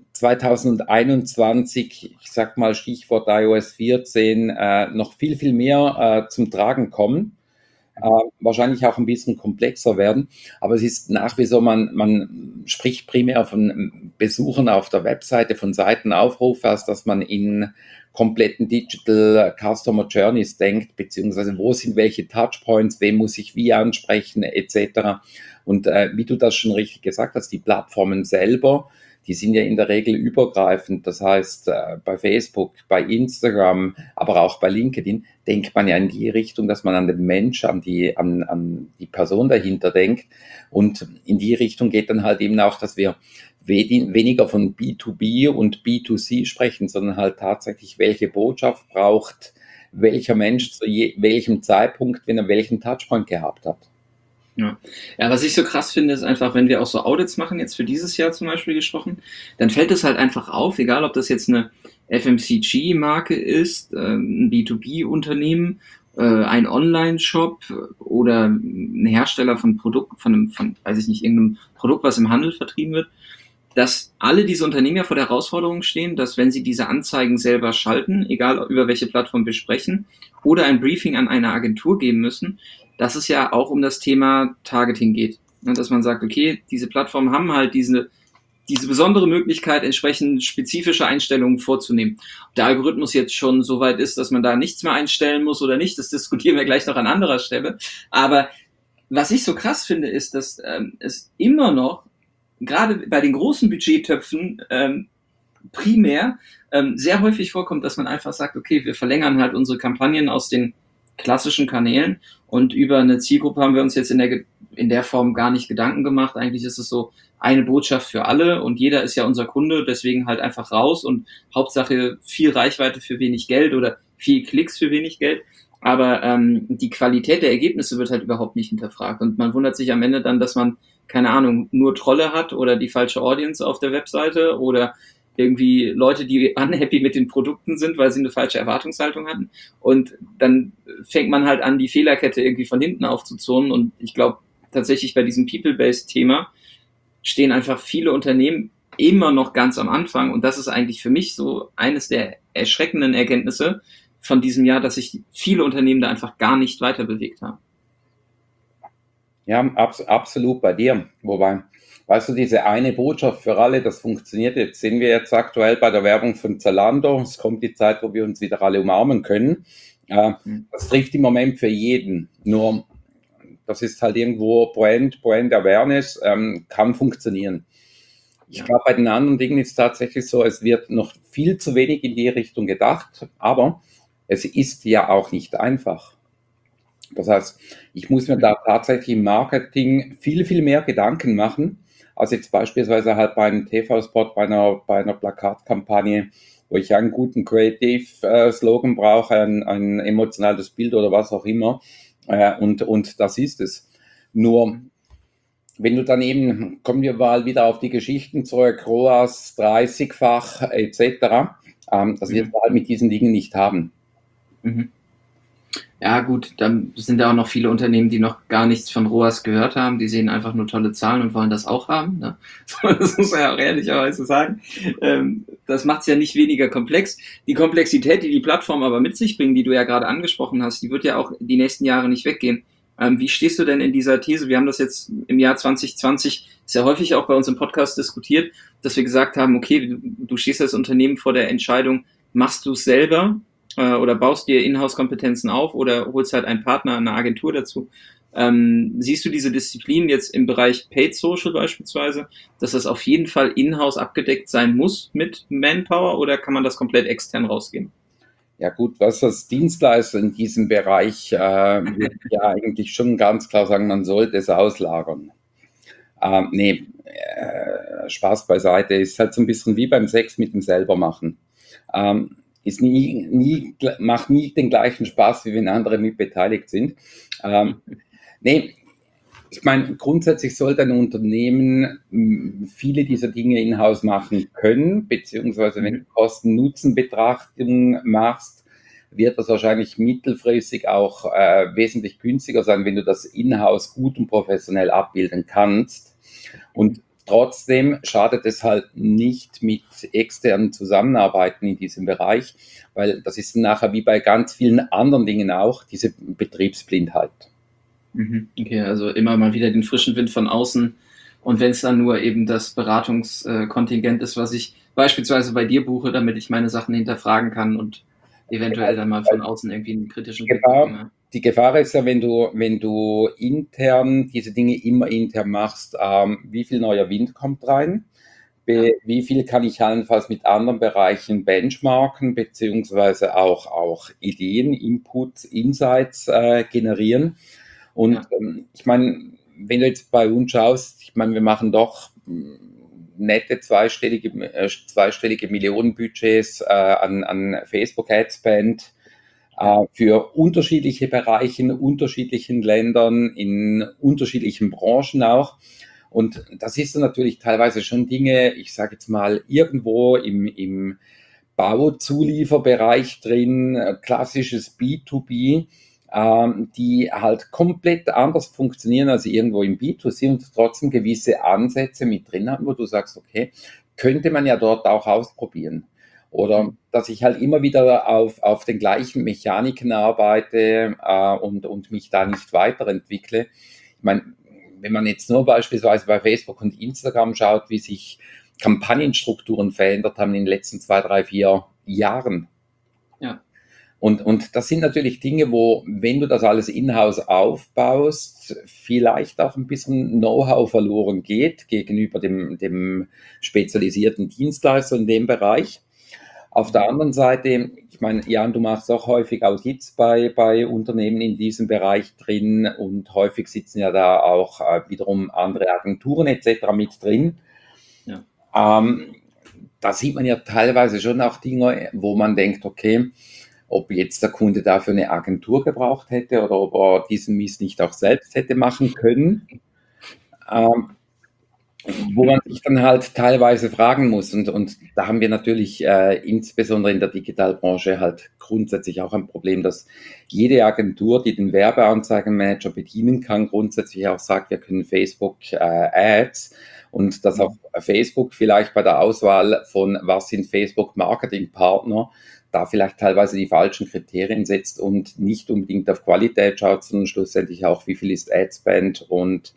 Speaker 2: zwanzig einundzwanzig, ich sag mal Stichwort i O S vierzehn, äh, noch viel, viel mehr äh, zum Tragen kommen. Äh, wahrscheinlich auch ein bisschen komplexer werden. Aber es ist nach wie vor, man, man spricht primär von Besuchern auf der Webseite, von Seitenaufruf, als dass man in kompletten Digital Customer Journeys denkt, beziehungsweise wo sind welche Touchpoints, wen muss ich wie ansprechen, et cetera. Und äh, wie du das schon richtig gesagt hast, die Plattformen selber, die sind ja in der Regel übergreifend. Das heißt, äh, bei Facebook, bei Instagram, aber auch bei LinkedIn denkt man ja in die Richtung, dass man an den Mensch, an die, an, an die Person dahinter denkt. Und in die Richtung geht dann halt eben auch, dass wir weniger von B zwei B und B zwei C sprechen, sondern halt tatsächlich, welche Botschaft braucht welcher Mensch zu je, welchem Zeitpunkt, wenn er welchen Touchpoint gehabt hat.
Speaker 1: Ja. ja, was ich so krass finde, ist einfach, wenn wir auch so Audits machen, jetzt für dieses Jahr zum Beispiel gesprochen, dann fällt es halt einfach auf, egal ob das jetzt eine F M C G-Marke ist, ein B zwei B-Unternehmen, ein Online-Shop oder ein Hersteller von Produkt, von einem, von, weiß ich nicht, irgendeinem Produkt, was im Handel vertrieben wird, dass alle diese Unternehmen ja vor der Herausforderung stehen, dass wenn sie diese Anzeigen selber schalten, egal über welche Plattform wir sprechen, oder ein Briefing an eine Agentur geben müssen, dass es ja auch um das Thema Targeting geht. Dass man sagt, okay, diese Plattformen haben halt diese, diese besondere Möglichkeit, entsprechend spezifische Einstellungen vorzunehmen. Ob der Algorithmus jetzt schon so weit ist, dass man da nichts mehr einstellen muss oder nicht, das diskutieren wir gleich noch an anderer Stelle. Aber was ich so krass finde, ist, dass ähm, es immer noch, gerade bei den großen Budgettöpfen, ähm, primär ähm, sehr häufig vorkommt, dass man einfach sagt, okay, wir verlängern halt unsere Kampagnen aus den klassischen Kanälen und über eine Zielgruppe haben wir uns jetzt in der, in der Form gar nicht Gedanken gemacht. Eigentlich ist es so eine Botschaft für alle und jeder ist ja unser Kunde, deswegen halt einfach raus und Hauptsache viel Reichweite für wenig Geld oder viel Klicks für wenig Geld. Aber ähm, die Qualität der Ergebnisse wird halt überhaupt nicht hinterfragt und man wundert sich am Ende dann, dass man, keine Ahnung, nur Trolle hat oder die falsche Audience auf der Webseite oder irgendwie Leute, die unhappy mit den Produkten sind, weil sie eine falsche Erwartungshaltung hatten. Und dann fängt man halt an, die Fehlerkette irgendwie von hinten aufzuzurren. Und ich glaube, tatsächlich bei diesem People-Based-Thema stehen einfach viele Unternehmen immer noch ganz am Anfang. Und das ist eigentlich für mich so eines der erschreckenden Erkenntnisse von diesem Jahr, dass sich viele Unternehmen da einfach gar nicht weiter bewegt haben.
Speaker 2: Ja, abs- absolut bei dir. Wobei, weißt du, diese eine Botschaft für alle, das funktioniert. Jetzt sind wir jetzt aktuell bei der Werbung von Zalando. Es kommt die Zeit, wo wir uns wieder alle umarmen können. Äh, das trifft im Moment für jeden. Nur, das ist halt irgendwo Brand, Brand Awareness, ähm, kann funktionieren. Ich glaube, bei den anderen Dingen ist es tatsächlich so, es wird noch viel zu wenig in die Richtung gedacht, aber es ist ja auch nicht einfach. Das heißt, ich muss mir da tatsächlich im Marketing viel, viel mehr Gedanken machen, als jetzt beispielsweise halt bei einem T V-Spot, bei einer, bei einer Plakatkampagne, wo ich einen guten Creative-Slogan brauche, ein, ein emotionales Bild oder was auch immer. Äh, und, und das ist es. Nur, wenn du dann eben, kommen wir mal wieder auf die Geschichten zurück, R O A S dreißigfach et cetera, ähm, das wird man halt mit diesen Dingen nicht haben.
Speaker 1: Mhm. Ja, gut, dann sind ja auch noch viele Unternehmen, die noch gar nichts von R O A S gehört haben. Die sehen einfach nur tolle Zahlen und wollen das auch haben. Ne? Das muss man ja auch ehrlicherweise sagen. Ähm, das macht es ja nicht weniger komplex. Die Komplexität, die die Plattform aber mit sich bringen, die du ja gerade angesprochen hast, die wird ja auch die nächsten Jahre nicht weggehen. Ähm, wie stehst du denn in dieser These? Wir haben das jetzt im Jahr zwanzig zwanzig sehr häufig auch bei uns im Podcast diskutiert, dass wir gesagt haben, okay, du, du stehst als Unternehmen vor der Entscheidung, machst du es selber oder baust dir Inhouse-Kompetenzen auf oder holst halt einen Partner, eine Agentur dazu. Ähm, siehst du diese Disziplin jetzt im Bereich Paid Social beispielsweise, dass das auf jeden Fall in-house abgedeckt sein muss mit Manpower oder kann man das komplett extern rausgeben?
Speaker 2: Ja gut, was als Dienstleister in diesem Bereich, äh, würde ich ja eigentlich schon ganz klar sagen, man sollte es auslagern. Ähm, nee, äh, Spaß beiseite, ist halt so ein bisschen wie beim Sex mit dem Selbermachen. Ähm, ist nie, nie, macht nie den gleichen Spaß, wie wenn andere mit beteiligt sind. Ähm, nee, ich meine, grundsätzlich sollte ein Unternehmen mh, viele dieser Dinge in-house machen können, beziehungsweise wenn du Kosten-Nutzen-Betrachtung machst, wird das wahrscheinlich mittelfristig auch äh, wesentlich günstiger sein, wenn du das in-house gut und professionell abbilden kannst. Und trotzdem schadet es halt nicht mit externen Zusammenarbeiten in diesem Bereich, weil das ist nachher wie bei ganz vielen anderen Dingen auch diese Betriebsblindheit.
Speaker 1: Okay, also immer mal wieder den frischen Wind von außen. Und wenn es dann nur eben das Beratungskontingent ist, was ich beispielsweise bei dir buche, damit ich meine Sachen hinterfragen kann und eventuell dann mal von außen irgendwie einen kritischen Blick bekomme.
Speaker 2: Die Gefahr ist ja, wenn du, wenn du intern diese Dinge immer intern machst, ähm, wie viel neuer Wind kommt rein? Be- Wie viel kann ich allenfalls mit anderen Bereichen benchmarken, beziehungsweise auch, auch Ideen, Inputs, Insights äh, generieren? Und
Speaker 1: Ja.
Speaker 2: ähm, ich meine, wenn du jetzt bei uns schaust, ich meine, wir machen doch mh, nette zweistellige, äh, zweistellige Millionenbudgets äh, an, an Facebook Ad Spend äh, für unterschiedliche Bereiche in unterschiedlichen Ländern, in unterschiedlichen Branchen auch. Und das ist dann natürlich teilweise schon Dinge, ich sage jetzt mal, irgendwo im, im Bauzulieferbereich drin, äh, klassisches B zwei B, ähm, die halt komplett anders funktionieren als irgendwo im B zwei C und trotzdem gewisse Ansätze mit drin haben, wo du sagst, okay, könnte man ja dort auch ausprobieren. Oder dass ich halt immer wieder auf, auf den gleichen Mechaniken arbeite äh, und, und mich da nicht weiterentwickle. Ich meine, wenn man jetzt nur beispielsweise bei Facebook und Instagram schaut, wie sich Kampagnenstrukturen verändert haben in den letzten zwei, drei, vier Jahren.
Speaker 1: Ja.
Speaker 2: Und, und das sind natürlich Dinge, wo, wenn du das alles in-house aufbaust, vielleicht auch ein bisschen Know-how verloren geht gegenüber dem, dem spezialisierten Dienstleister in dem Bereich. Auf der anderen Seite, ich meine, Jan, du machst auch häufig Audits bei, bei Unternehmen in diesem Bereich drin und häufig sitzen ja da auch äh, wiederum andere Agenturen et cetera mit drin.
Speaker 1: Ja.
Speaker 2: Ähm, da sieht man ja teilweise schon auch Dinge, wo man denkt, okay, ob jetzt der Kunde dafür eine Agentur gebraucht hätte oder ob er diesen Mist nicht auch selbst hätte machen können. Ähm, wo man sich dann halt teilweise fragen muss. Und, und da haben wir natürlich äh, insbesondere in der Digitalbranche halt grundsätzlich auch ein Problem, dass jede Agentur, die den Werbeanzeigenmanager bedienen kann, grundsätzlich auch sagt, wir können Facebook äh, Ads und dass auch Facebook vielleicht bei der Auswahl von was sind Facebook Marketingpartner da vielleicht teilweise die falschen Kriterien setzt und nicht unbedingt auf Qualität schaut, sondern schlussendlich auch, wie viel ist Adspend und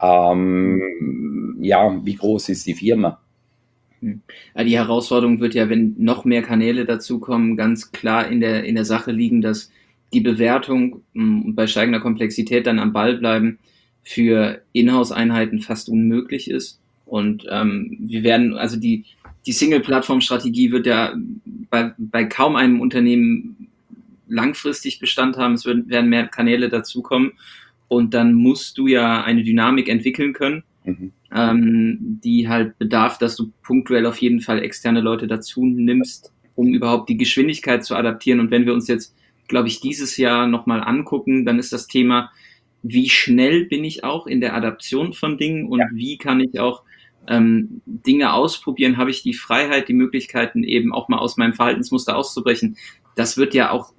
Speaker 2: ähm, ja, wie groß ist die Firma?
Speaker 1: Ja, die Herausforderung wird ja, wenn noch mehr Kanäle dazukommen, ganz klar in der, in der Sache liegen, dass die Bewertung und bei steigender Komplexität dann am Ball bleiben für Inhouse-Einheiten fast unmöglich ist. Und ähm, wir werden, also die, die Single-Plattform-Strategie wird ja bei, bei kaum einem Unternehmen langfristig Bestand haben. Es werden, werden mehr Kanäle dazukommen. Und dann musst du ja eine Dynamik entwickeln können, mhm. ähm, die halt bedarf, dass du punktuell auf jeden Fall externe Leute dazu nimmst, um überhaupt die Geschwindigkeit zu adaptieren. Und wenn wir uns jetzt, glaube ich, dieses Jahr nochmal angucken, dann ist das Thema, wie schnell bin ich auch in der Adaption von Dingen und ja. wie kann ich auch ähm, Dinge ausprobieren, habe ich die Freiheit, die Möglichkeiten eben auch mal aus meinem Verhaltensmuster auszubrechen. Das wird ja auch jetzt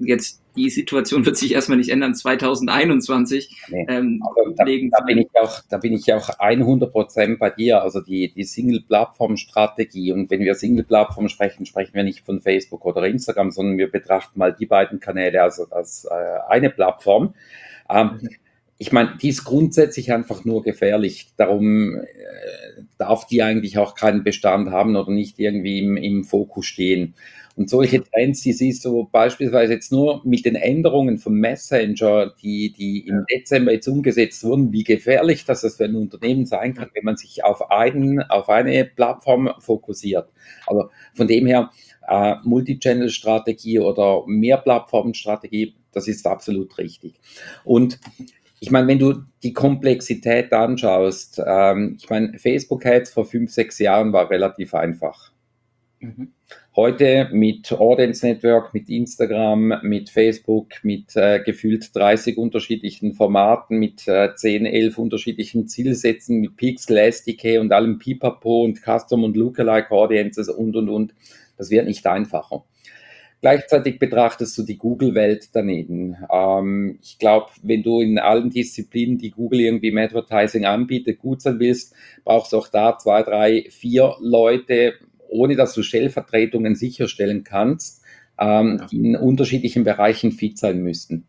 Speaker 1: die Situation wird sich erstmal nicht ändern, zwanzig einundzwanzig.
Speaker 2: Nee.
Speaker 1: Ähm,
Speaker 2: Also da, da, bin ich auch, da bin ich auch hundert Prozent bei dir. Also die, die Single-Plattform-Strategie. Und wenn wir Single-Plattform sprechen, sprechen wir nicht von Facebook oder Instagram, sondern wir betrachten mal die beiden Kanäle als, als äh, eine Plattform. Ähm, mhm. Ich meine, die ist grundsätzlich einfach nur gefährlich. Darum äh, darf die eigentlich auch keinen Bestand haben oder nicht irgendwie im, im Fokus stehen. Und solche Trends, die siehst du beispielsweise jetzt nur mit den Änderungen vom Messenger, die, die im Dezember jetzt umgesetzt wurden, wie gefährlich das für ein Unternehmen sein kann, wenn man sich auf, einen, auf eine Plattform fokussiert. Also von dem her, äh, Multi-Channel-Strategie oder Mehr-Plattformen-Strategie, das ist absolut richtig. Und ich meine, wenn du die Komplexität anschaust, ähm, ich meine, Facebook Ads vor fünf, sechs Jahren war relativ einfach. Mhm. Heute mit Audience Network, mit Instagram, mit Facebook, mit äh, gefühlt dreißig unterschiedlichen Formaten, mit äh, zehn, elf unterschiedlichen Zielsätzen, mit Pixel, S D K und allem Pipapo und Custom und Lookalike Audiences und, und, und. Das wird nicht einfacher. Gleichzeitig betrachtest du die Google-Welt daneben. Ähm, ich glaube, wenn du in allen Disziplinen, die Google irgendwie im Advertising anbietet, gut sein willst, brauchst du auch da zwei, drei, vier Leute, ohne dass du Stellvertretungen sicherstellen kannst, ähm, ja. die in unterschiedlichen Bereichen fit sein müssten.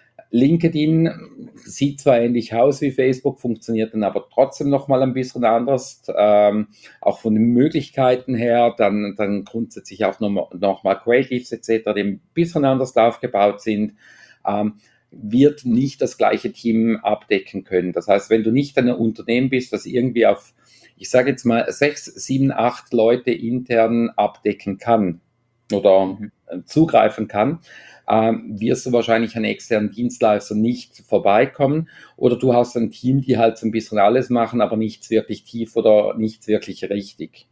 Speaker 2: LinkedIn sieht zwar ähnlich aus wie Facebook, funktioniert dann aber trotzdem nochmal ein bisschen anders, ähm, auch von den Möglichkeiten her, dann, dann grundsätzlich auch nochmal noch mal Creatives et cetera, die ein bisschen anders aufgebaut sind, ähm, wird nicht das gleiche Team abdecken können. Das heißt, wenn du nicht ein Unternehmen bist, das irgendwie auf, ich sage jetzt mal, sechs, sieben, acht Leute intern abdecken kann oder mhm. zugreifen kann, ähm, wirst du wahrscheinlich an externen Dienstleister nicht vorbeikommen, oder du hast ein Team, die halt so ein bisschen alles machen, aber nichts wirklich tief oder nichts wirklich richtig.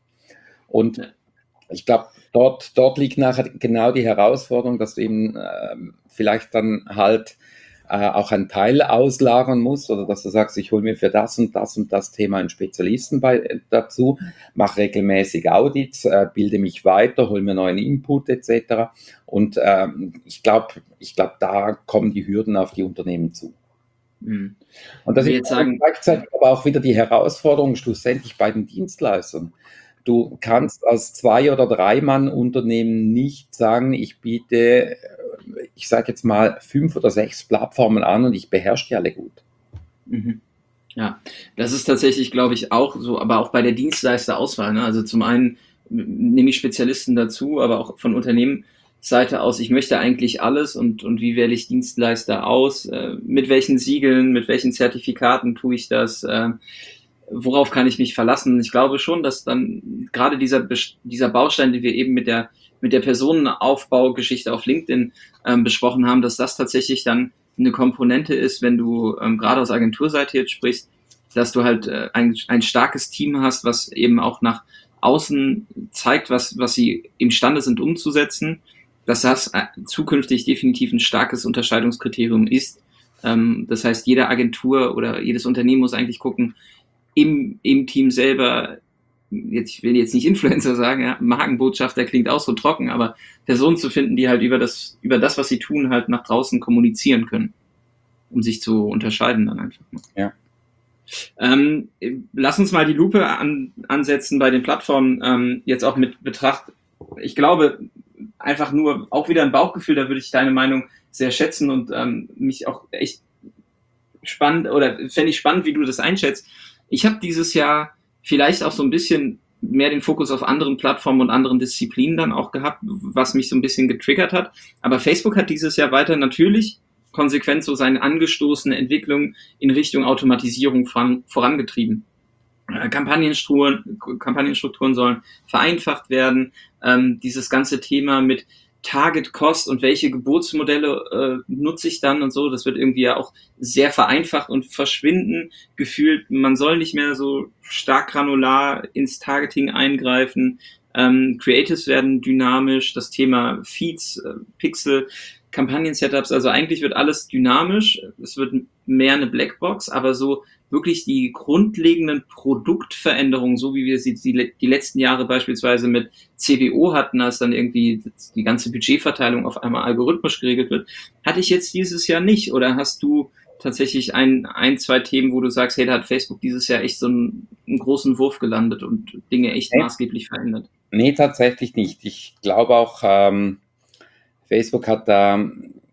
Speaker 2: Und ich glaube, dort, dort liegt nachher genau die Herausforderung, dass du eben ähm, vielleicht dann halt äh, auch einen Teil auslagern musst, oder dass du sagst, ich hole mir für das und das und das Thema einen Spezialisten bei, äh, dazu, mache regelmäßig Audits, äh, bilde mich weiter, hole mir neuen Input et cetera. Und ähm, ich glaube, ich glaube, da kommen die Hürden auf die Unternehmen zu. Mhm. Und das ist sagen, gleichzeitig aber auch wieder die Herausforderung schlussendlich bei den Dienstleistern. Du kannst als Zwei- oder Drei-Mann-Unternehmen nicht sagen, ich biete, ich sage jetzt mal, fünf oder sechs Plattformen an und ich beherrsche die alle gut.
Speaker 1: Mhm. Ja, das ist tatsächlich, glaube ich, auch so, aber auch bei der Dienstleisterauswahl. Ne? Also zum einen nehme ich Spezialisten dazu, aber auch von Unternehmensseite aus, ich möchte eigentlich alles, und, und wie wähle ich Dienstleister aus, äh, mit welchen Siegeln, mit welchen Zertifikaten tue ich das, äh, worauf kann ich mich verlassen? Ich glaube schon, dass dann gerade dieser, dieser Baustein, den wir eben mit der, mit der Personenaufbaugeschichte auf LinkedIn ähm, besprochen haben, dass das tatsächlich dann eine Komponente ist, wenn du ähm, gerade aus Agenturseite jetzt sprichst, dass du halt äh, ein, ein starkes Team hast, was eben auch nach außen zeigt, was, was sie imstande sind umzusetzen, dass das äh, zukünftig definitiv ein starkes Unterscheidungskriterium ist. Ähm, das heißt, jede Agentur oder jedes Unternehmen muss eigentlich gucken, im, im Team selber, jetzt, ich will jetzt nicht Influencer sagen, ja, Markenbotschafter klingt auch so trocken, aber Personen zu finden, die halt über das, über das, was sie tun, halt nach draußen kommunizieren können, um sich zu unterscheiden dann einfach.
Speaker 2: Ja.
Speaker 1: Ähm, lass uns mal die Lupe an, ansetzen bei den Plattformen, ähm, jetzt auch mit Betracht. Ich glaube, einfach nur, auch wieder ein Bauchgefühl, da würde ich deine Meinung sehr schätzen und ähm, mich auch echt spannend, oder fände ich spannend, wie du das einschätzt. Ich habe dieses Jahr vielleicht auch so ein bisschen mehr den Fokus auf anderen Plattformen und anderen Disziplinen dann auch gehabt, was mich so ein bisschen getriggert hat. Aber Facebook hat dieses Jahr weiter natürlich konsequent so seine angestoßene Entwicklung in Richtung Automatisierung voran, vorangetrieben. Äh, Kampagnenstrukturen, Kampagnenstrukturen sollen vereinfacht werden. Ähm, dieses ganze Thema mit Target Cost und welche Geburtsmodelle äh, nutze ich dann und so, das wird irgendwie ja auch sehr vereinfacht und verschwinden gefühlt. Man soll nicht mehr so stark granular ins Targeting eingreifen. Ähm, Creatives werden dynamisch, das Thema Feeds, äh, Pixel, Kampagnen-Setups, also eigentlich wird alles dynamisch, es wird mehr eine Blackbox, aber so wirklich die grundlegenden Produktveränderungen, so wie wir sie die, die letzten Jahre beispielsweise mit C B O hatten, als dann irgendwie die ganze Budgetverteilung auf einmal algorithmisch geregelt wird, hatte ich jetzt dieses Jahr nicht. Oder hast du tatsächlich ein, ein, zwei Themen, wo du sagst, hey, da hat Facebook dieses Jahr echt so einen, einen großen Wurf gelandet und Dinge echt
Speaker 2: Nee,
Speaker 1: maßgeblich verändert?
Speaker 2: nee, tatsächlich nicht. Ich glaube auch, ähm, Facebook hat da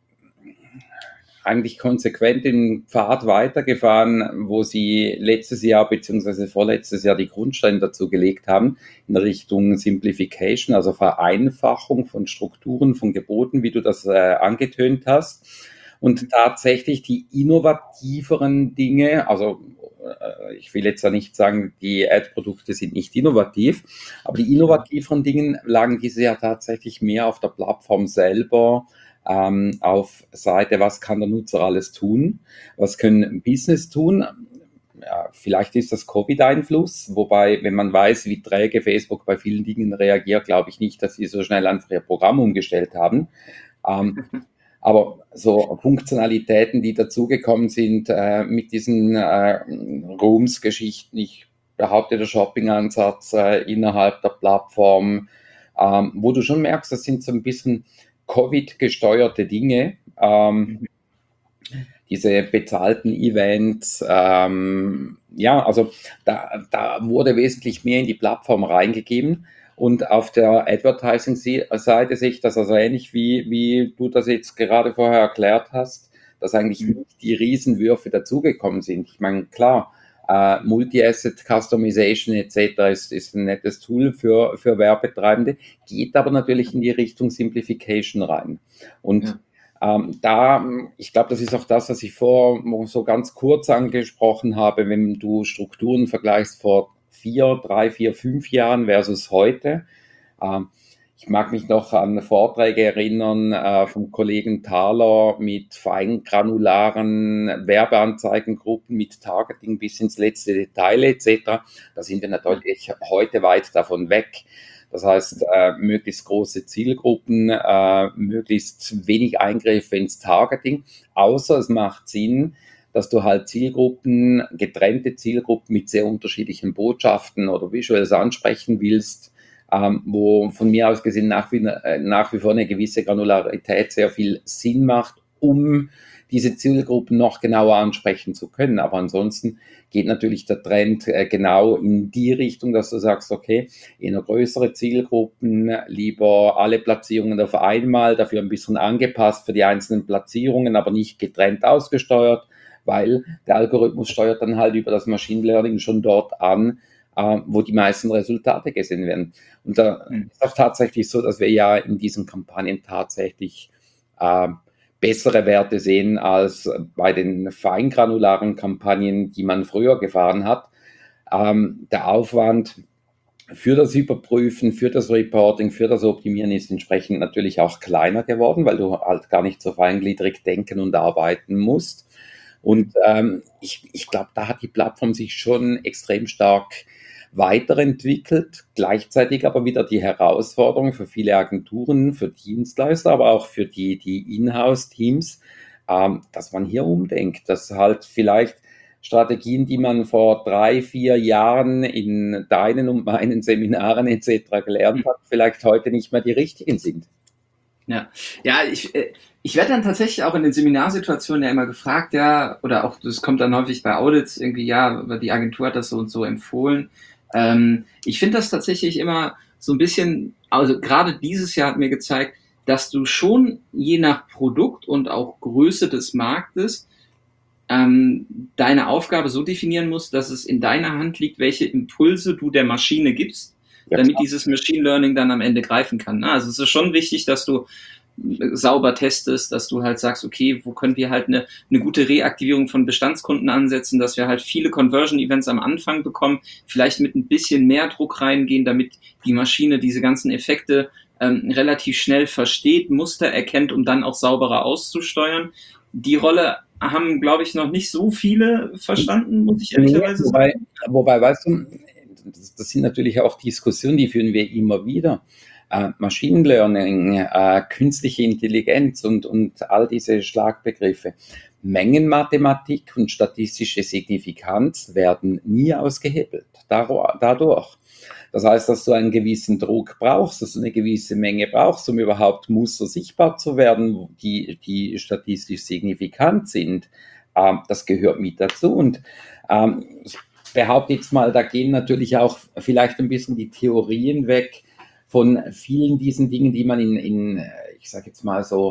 Speaker 2: eigentlich konsequent den Pfad weitergefahren, wo sie letztes Jahr bzw. vorletztes Jahr die Grundsteine dazu gelegt haben, in Richtung Simplification, also Vereinfachung von Strukturen, von Geboten, wie du das äh, angetönt hast. Und tatsächlich die innovativeren Dinge, also äh, ich will jetzt ja nicht sagen, die Ad-Produkte sind nicht innovativ, aber die innovativeren Dinge lagen dieses Jahr tatsächlich mehr auf der Plattform selber, ähm, auf Seite, was kann der Nutzer alles tun, was können Business tun. Ja, vielleicht ist das Covid-Einfluss, wobei, wenn man weiß, wie träge Facebook bei vielen Dingen reagiert, glaube ich nicht, dass sie so schnell einfach ihr Programm umgestellt haben. Ähm, aber so Funktionalitäten, die dazugekommen sind äh, mit diesen äh, Rooms-Geschichten, ich behaupte, der Shopping-Ansatz äh, innerhalb der Plattform, ähm, wo du schon merkst, das sind so ein bisschen Covid-gesteuerte Dinge, ähm, diese bezahlten Events, ähm, ja, also da, da wurde wesentlich mehr in die Plattform reingegeben. Und auf der Advertising-Seite sehe ich das also ähnlich, wie, wie du das jetzt gerade vorher erklärt hast, dass eigentlich
Speaker 1: Mhm.
Speaker 2: nicht die Riesenwürfe dazugekommen sind. Ich meine, klar, äh, Multi-Asset Customization et cetera ist, ist ein nettes Tool für, für Werbetreibende, geht aber natürlich in die Richtung Simplification rein. Und
Speaker 1: Ja.
Speaker 2: ähm, da, ich glaube, das ist auch das, was ich vor so ganz kurz angesprochen habe, wenn du Strukturen vergleichst vor vier, drei, vier, fünf Jahren versus heute. Ähm, ich mag mich noch an Vorträge erinnern äh, vom Kollegen Thaler mit feingranularen Werbeanzeigengruppen, mit Targeting bis ins letzte Detail et cetera. Da sind wir
Speaker 1: Ja.
Speaker 2: natürlich heute weit davon weg. Das heißt, äh, möglichst große Zielgruppen, äh, möglichst wenig Eingriffe ins Targeting, außer es macht Sinn, dass du halt Zielgruppen, getrennte Zielgruppen mit sehr unterschiedlichen Botschaften oder Visuals ansprechen willst, ähm, wo von mir aus gesehen nach wie, äh, nach wie vor eine gewisse Granularität sehr viel Sinn macht, um diese Zielgruppen noch genauer ansprechen zu können. Aber ansonsten geht natürlich der Trend äh, genau in die Richtung, dass du sagst, okay, in größere Zielgruppen lieber alle Platzierungen auf einmal, dafür ein bisschen angepasst für die einzelnen Platzierungen, aber nicht getrennt ausgesteuert, weil der Algorithmus steuert dann halt über das Machine Learning schon dort an, äh, wo die meisten Resultate gesehen werden. Und da
Speaker 1: Mhm.
Speaker 2: ist auch tatsächlich so, dass wir ja in diesen Kampagnen tatsächlich äh, bessere Werte sehen als bei den feingranularen Kampagnen, die man früher gefahren hat. Ähm, der Aufwand für das Überprüfen, für das Reporting, für das Optimieren ist entsprechend natürlich auch kleiner geworden, weil du halt gar nicht so feingliedrig denken und arbeiten musst. Und ähm, ich, ich glaube, da hat die Plattform sich schon extrem stark weiterentwickelt, gleichzeitig aber wieder die Herausforderung für viele Agenturen, für Dienstleister, aber auch für die, die Inhouse-Teams, ähm, dass man hier umdenkt, dass halt vielleicht Strategien, die man vor drei, vier Jahren in deinen und meinen Seminaren et cetera gelernt hat, vielleicht heute nicht mehr die richtigen sind.
Speaker 1: Ja, ja, ich, äh, ich werde dann tatsächlich auch in den Seminarsituationen ja immer gefragt, ja, oder auch, das kommt dann häufig bei Audits irgendwie, ja, aber die Agentur hat das so und so empfohlen. Ähm, ich finde das tatsächlich immer so ein bisschen, also gerade dieses Jahr hat mir gezeigt, dass du schon je nach Produkt und auch Größe des Marktes ähm, deine Aufgabe so definieren musst, dass es in deiner Hand liegt, welche Impulse du der Maschine gibst,
Speaker 2: Ja,
Speaker 1: damit
Speaker 2: klar.
Speaker 1: dieses Machine Learning dann am Ende greifen kann. Ne? Also es ist schon wichtig, dass du sauber testest, dass du halt sagst, okay, wo können wir halt eine, eine gute Reaktivierung von Bestandskunden ansetzen, dass wir halt viele Conversion-Events am Anfang bekommen, vielleicht mit ein bisschen mehr Druck reingehen, damit die Maschine diese ganzen Effekte ähm, relativ schnell versteht, Muster erkennt, um dann auch sauberer auszusteuern. Die Rolle haben, glaube ich, noch nicht so viele verstanden, muss ich
Speaker 2: Nee,
Speaker 1: ehrlicherweise
Speaker 2: wobei,
Speaker 1: sagen.
Speaker 2: wobei, weißt du, das, das sind natürlich auch Diskussionen, die führen wir immer wieder. äh, Machine Learning, äh, künstliche Intelligenz und, und all diese Schlagbegriffe. Mengenmathematik und statistische Signifikanz werden nie ausgehebelt dadurch. Das heißt, dass du einen gewissen Druck brauchst, dass du eine gewisse Menge brauchst, um überhaupt Muster sichtbar zu werden, die, die statistisch signifikant sind. Ähm, das gehört mit dazu. Und ähm, ich behaupte jetzt mal, da gehen natürlich auch vielleicht ein bisschen die Theorien weg von vielen diesen Dingen, die man in, in ich sage jetzt mal so,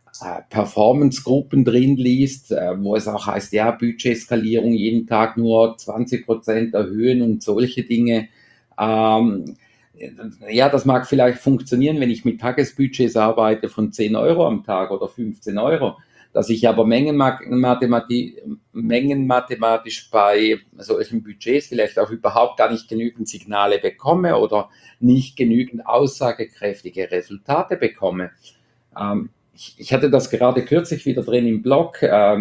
Speaker 2: Performance-Gruppen drin liest, wo es auch heißt, ja, Budgetskalierung jeden Tag nur zwanzig Prozent erhöhen und solche Dinge. Ähm, ja, das mag vielleicht funktionieren, wenn ich mit Tagesbudgets arbeite von zehn Euro am Tag oder fünfzehn Euro. Dass ich aber mengenmathematisch, mengenmathematisch bei solchen Budgets vielleicht auch überhaupt gar nicht genügend Signale bekomme oder nicht genügend aussagekräftige Resultate bekomme. Ähm, ich, ich hatte das gerade kürzlich wieder drin im Blog,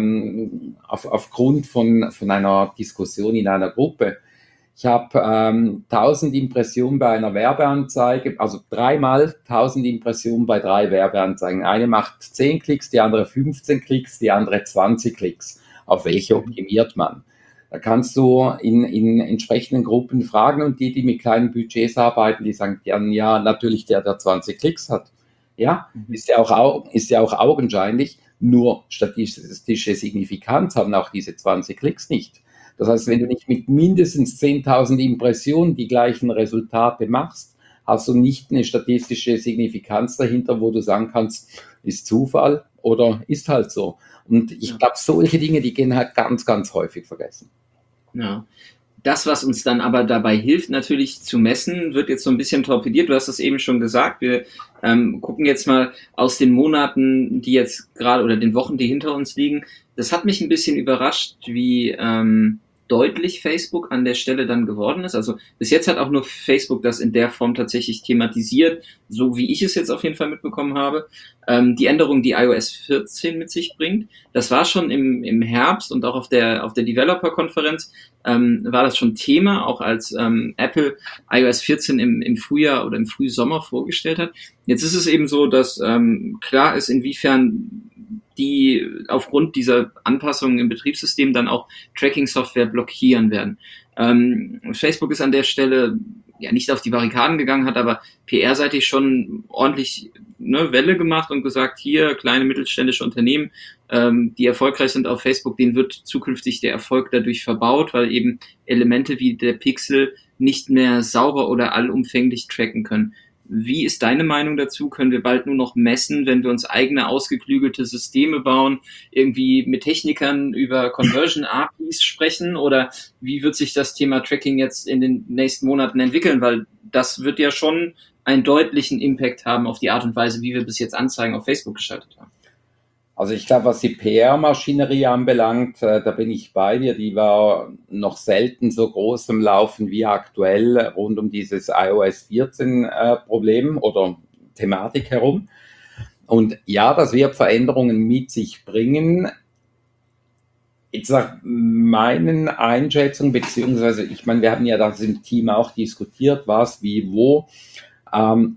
Speaker 2: ähm, auf, aufgrund von, von einer Diskussion in einer Gruppe. Ich habe ähm, tausend Impressionen bei einer Werbeanzeige, also dreimal tausend Impressionen bei drei Werbeanzeigen. Eine macht zehn Klicks, die andere fünfzehn Klicks, die andere zwanzig Klicks. Auf welche optimiert man? Da kannst du in, in entsprechenden Gruppen fragen und die, die mit kleinen Budgets arbeiten, die sagen dann, ja, natürlich der, der zwanzig Klicks hat. Ja, ist ja auch, ist ja auch augenscheinlich, nur statistische Signifikanz haben auch diese zwanzig Klicks nicht. Das heißt, wenn du nicht mit mindestens zehntausend Impressionen die gleichen Resultate machst, hast du nicht eine statistische Signifikanz dahinter, wo du sagen kannst, ist Zufall oder ist halt so. Und ich ja. glaube, solche Dinge, die gehen halt ganz, ganz häufig vergessen.
Speaker 1: Ja. Das, was uns dann aber dabei hilft, natürlich zu messen, wird jetzt so ein bisschen torpediert. Du hast es eben schon gesagt. Wir ähm, gucken jetzt mal aus den Monaten, die jetzt gerade oder den Wochen, die hinter uns liegen. Das hat mich ein bisschen überrascht, wie ähm, deutlich Facebook an der Stelle dann geworden ist. Also bis jetzt hat auch nur Facebook das in der Form tatsächlich thematisiert, so wie ich es jetzt auf jeden Fall mitbekommen habe. Ähm, die Änderung, die iOS vierzehn mit sich bringt, das war schon im, im Herbst und auch auf der, auf der Developer-Konferenz ähm, war das schon Thema, auch als ähm, Apple iOS vierzehn im, im Frühjahr oder im Frühsommer vorgestellt hat. Jetzt ist es eben so, dass ähm, klar ist, inwiefern die aufgrund dieser Anpassungen im Betriebssystem dann auch Tracking-Software blockieren werden. Ähm, Facebook ist an der Stelle ja nicht auf die Barrikaden gegangen, hat aber P R-seitig schon ordentlich ne, Welle gemacht und gesagt, hier kleine mittelständische Unternehmen, ähm, die erfolgreich sind auf Facebook, denen wird zukünftig der Erfolg dadurch verbaut, weil eben Elemente wie der Pixel nicht mehr sauber oder allumfänglich tracken können. Wie ist deine Meinung dazu? Können wir bald nur noch messen, wenn wir uns eigene ausgeklügelte Systeme bauen, irgendwie mit Technikern über Conversion-A P Is sprechen? Oder wie wird sich das Thema Tracking jetzt in den nächsten Monaten entwickeln? Weil das wird ja schon einen deutlichen Impact haben auf die Art und Weise, wie wir bis jetzt Anzeigen auf Facebook geschaltet haben.
Speaker 2: Also ich glaube, was die P R-Maschinerie anbelangt, äh, da bin ich bei dir. Die war noch selten so groß im Laufen wie aktuell rund um dieses iOS vierzehn-Problem äh, oder Thematik herum. Und ja, das wird Veränderungen mit sich bringen. Jetzt nach meinen Einschätzungen, beziehungsweise, ich meine, wir haben ja das im Team auch diskutiert, was, wie, wo. Ähm,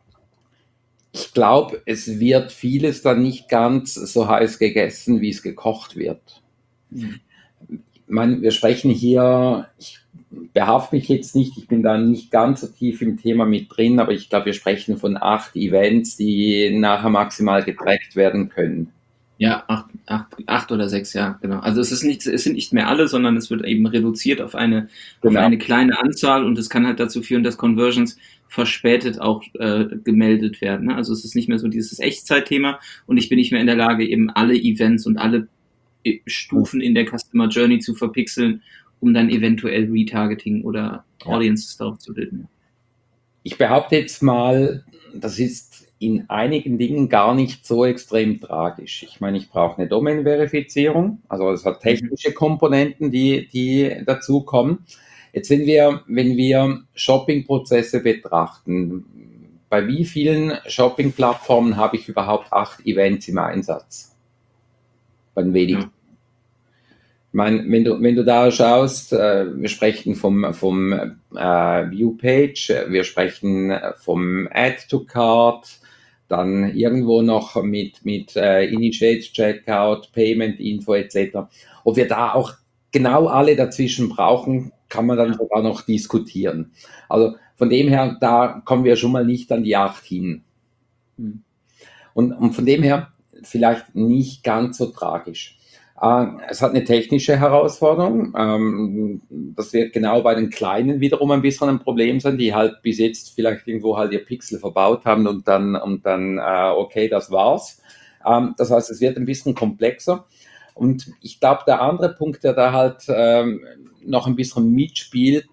Speaker 2: Ich glaube, es wird vieles dann nicht ganz so heiß gegessen, wie es gekocht wird. Mhm. Ich meine, wir sprechen hier, ich behafte mich jetzt nicht, ich bin da nicht ganz so tief im Thema mit drin, aber ich glaube, wir sprechen von acht Events, die nachher maximal getrackt werden können.
Speaker 1: Ja, acht, acht, acht oder sechs, ja, genau. Also es ist nicht, es sind nicht mehr alle, sondern es wird eben reduziert auf eine, genau. auf eine kleine Anzahl und es kann halt dazu führen, dass Conversions verspätet auch äh, gemeldet werden. Ne? Also es ist nicht mehr so dieses Echtzeitthema und ich bin nicht mehr in der Lage, eben alle Events und alle Stufen in der Customer Journey zu verpixeln, um dann eventuell Retargeting oder ja. Audiences darauf zu bilden.
Speaker 2: Ich behaupte jetzt mal, das ist in einigen Dingen gar nicht so extrem tragisch. Ich meine, ich brauche eine Domain-Verifizierung, also es hat technische Komponenten, die, die dazukommen. Jetzt, wenn wir, wenn wir Shopping-Prozesse betrachten, bei wie vielen Shopping-Plattformen habe ich überhaupt acht Events im Einsatz? Bei den wenigen. Ich meine, wenn du, wenn du da schaust, äh, wir sprechen vom, vom äh, Viewpage, wir sprechen vom Add to Cart, dann irgendwo noch mit, mit äh, Initiate Checkout, Payment Info et cetera. Ob wir da auch genau alle dazwischen brauchen, kann man dann sogar noch diskutieren. Also von dem her, da kommen wir schon mal nicht an die acht hin.
Speaker 1: Hm.
Speaker 2: Und, und von dem her vielleicht nicht ganz so tragisch. Äh, es hat eine technische Herausforderung. Ähm, das wird genau bei den Kleinen wiederum ein bisschen ein Problem sein, die halt bis jetzt vielleicht irgendwo halt ihr Pixel verbaut haben und dann, und dann äh, okay, das war's. Ähm, das heißt, es wird ein bisschen komplexer. Und ich glaube, der andere Punkt, der da halt ähm, noch ein bisschen mitspielt,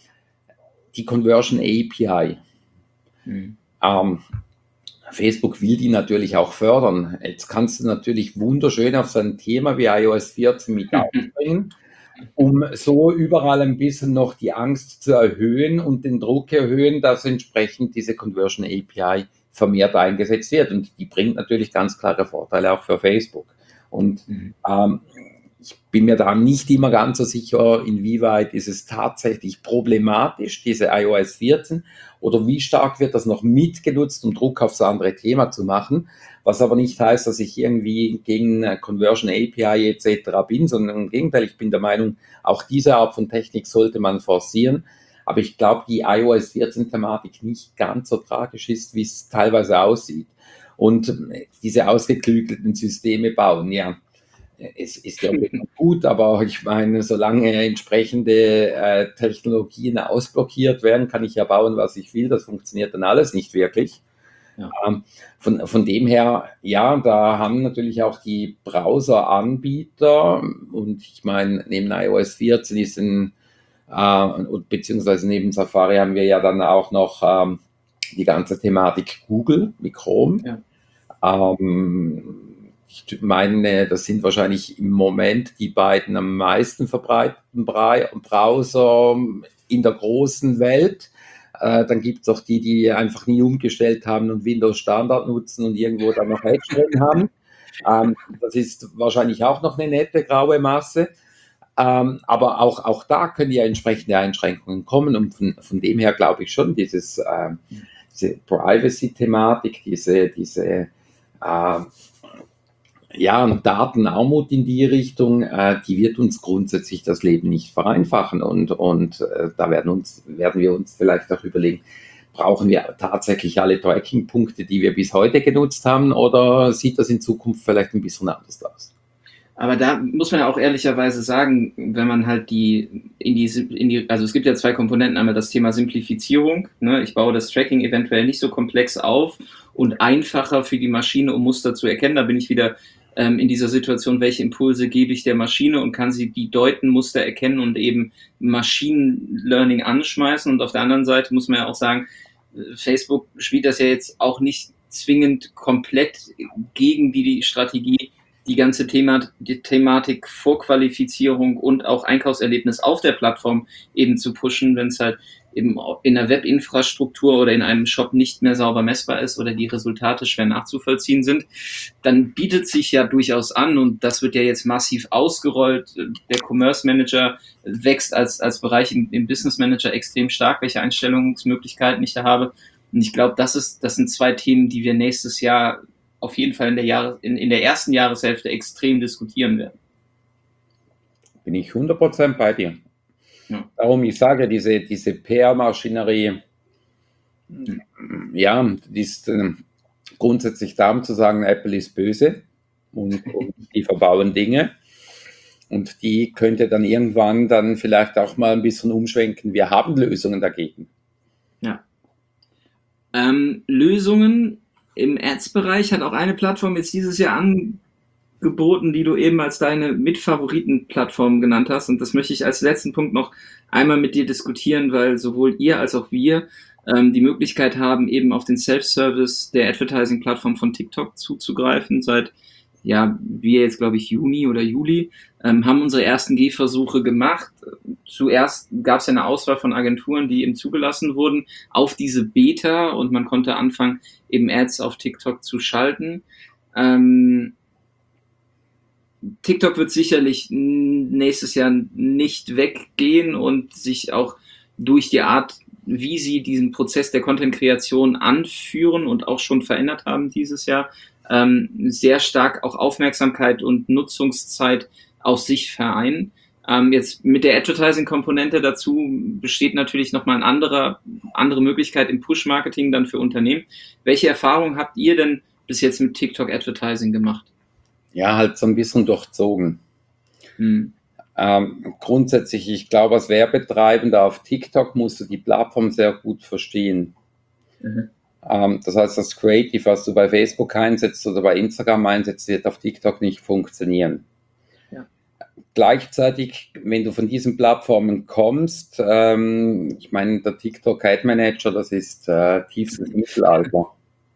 Speaker 2: die Conversion A P I.
Speaker 1: Hm.
Speaker 2: Ähm, Facebook will die natürlich auch fördern. Jetzt kannst du natürlich wunderschön auf so ein Thema wie i O S vierzehn mit aufbringen, um so überall ein bisschen noch die Angst zu erhöhen und den Druck erhöhen, dass entsprechend diese Conversion A P I vermehrt eingesetzt wird. Und die bringt natürlich ganz klare Vorteile auch für Facebook. Und
Speaker 1: Mhm.
Speaker 2: ähm, ich bin mir da nicht immer ganz so sicher, inwieweit ist es tatsächlich problematisch, diese i O S vierzehn, oder wie stark wird das noch mitgenutzt, um Druck auf das andere Thema zu machen, was aber nicht heißt, dass ich irgendwie gegen Conversion A P I et cetera bin, sondern im Gegenteil, ich bin der Meinung, auch diese Art von Technik sollte man forcieren, aber ich glaube, die i O S vierzehn-Thematik nicht ganz so tragisch ist, wie es teilweise aussieht. Und diese ausgeklügelten Systeme bauen, ja, es ist ja gut, aber ich meine, solange entsprechende äh, Technologien ausblockiert werden, kann ich ja bauen, was ich will. Das funktioniert dann alles nicht wirklich.
Speaker 1: Ja.
Speaker 2: Ähm, von, von dem her, ja, da haben natürlich auch die Browser-Anbieter, und ich meine, neben i O S vierzehn ist ein, äh, beziehungsweise neben Safari haben wir ja dann auch noch ähm, die ganze Thematik Google mit Chrome.
Speaker 1: Ja.
Speaker 2: Ähm, ich meine, das sind wahrscheinlich im Moment die beiden am meisten verbreiteten Browser in der großen Welt. Äh, dann gibt es auch die, die einfach nie umgestellt haben und Windows Standard nutzen und irgendwo dann noch Edge drin haben. Ähm, das ist wahrscheinlich auch noch eine nette graue Masse. Ähm, aber auch, auch da können ja entsprechende Einschränkungen kommen. Und von, von dem her glaube ich schon, dieses, äh, diese Privacy-Thematik, diese, diese äh, ja, und Datenarmut in die Richtung, äh, die wird uns grundsätzlich das Leben nicht vereinfachen. Und, und äh, da werden, uns, werden wir uns vielleicht auch überlegen, brauchen wir tatsächlich alle Tracking-Punkte, die wir bis heute genutzt haben, oder sieht das in Zukunft vielleicht ein bisschen anders aus?
Speaker 1: Aber da muss man ja auch ehrlicherweise sagen, wenn man halt die in die, in die also es gibt ja zwei Komponenten, einmal das Thema Simplifizierung, ne? Ich baue das Tracking eventuell nicht so komplex auf und einfacher für die Maschine, um Muster zu erkennen. Da bin ich wieder ähm, in dieser Situation, welche Impulse gebe ich der Maschine und kann sie die deuten, Muster erkennen und eben Machine Learning anschmeißen. Und auf der anderen Seite muss man ja auch sagen, Facebook spielt das ja jetzt auch nicht zwingend komplett gegen die, die Strategie, die ganze Thema, die Thematik Vorqualifizierung und auch Einkaufserlebnis auf der Plattform eben zu pushen, wenn es halt eben in der Webinfrastruktur oder in einem Shop nicht mehr sauber messbar ist oder die Resultate schwer nachzuvollziehen sind, dann bietet sich ja durchaus an, und das wird ja jetzt massiv ausgerollt. Der Commerce Manager wächst als, als Bereich im, im Business Manager extrem stark, welche Einstellungsmöglichkeiten ich da habe. Und ich glaube, das ist, das sind zwei Themen, die wir nächstes Jahr auf jeden Fall in der, Jahres-, in, in der ersten Jahreshälfte extrem diskutieren werden.
Speaker 2: Bin ich hundert Prozent bei dir.
Speaker 1: Ja.
Speaker 2: Darum, ich sage, diese, diese P R-Maschinerie, ja, die ist äh, grundsätzlich darum zu sagen, Apple ist böse und, und die verbauen Dinge. Und die könnte dann irgendwann dann vielleicht auch mal ein bisschen umschwenken. Wir haben Lösungen dagegen.
Speaker 1: Ja. Ähm, Lösungen im Ads-Bereich hat auch eine Plattform jetzt dieses Jahr angeboten, die du eben als deine Mitfavoriten-Plattform genannt hast. Und das möchte ich als letzten Punkt noch einmal mit dir diskutieren, weil sowohl ihr als auch wir ähm, die Möglichkeit haben, eben auf den Self-Service der Advertising-Plattform von TikTok zuzugreifen. Seit, ja, wir jetzt, glaube ich, Juni oder Juli, ähm, haben unsere ersten Gehversuche gemacht. Zuerst gab es ja eine Auswahl von Agenturen, die eben zugelassen wurden auf diese Beta, und man konnte anfangen, eben Ads auf TikTok zu schalten. Ähm, TikTok wird sicherlich nächstes Jahr nicht weggehen und sich auch durch die Art, wie sie diesen Prozess der Content-Kreation anführen und auch schon verändert haben dieses Jahr, ähm, sehr stark auch Aufmerksamkeit und Nutzungszeit auf sich vereinen. Ähm, jetzt mit der Advertising-Komponente dazu besteht natürlich nochmal eine andere, andere Möglichkeit im Push-Marketing dann für Unternehmen. Welche Erfahrungen habt ihr denn bis jetzt mit TikTok-Advertising gemacht?
Speaker 2: Ja, halt so ein bisschen durchzogen. Hm. Ähm, grundsätzlich, ich glaube, als Werbetreibender auf TikTok musst du die Plattform sehr gut verstehen. Mhm. Ähm, das heißt, das Creative, was du bei Facebook einsetzt oder bei Instagram einsetzt, wird auf TikTok nicht funktionieren. Ja. Gleichzeitig, wenn du von diesen Plattformen kommst, ähm, ich meine, der TikTok Ad Manager, das ist äh, tiefstes Mittelalter.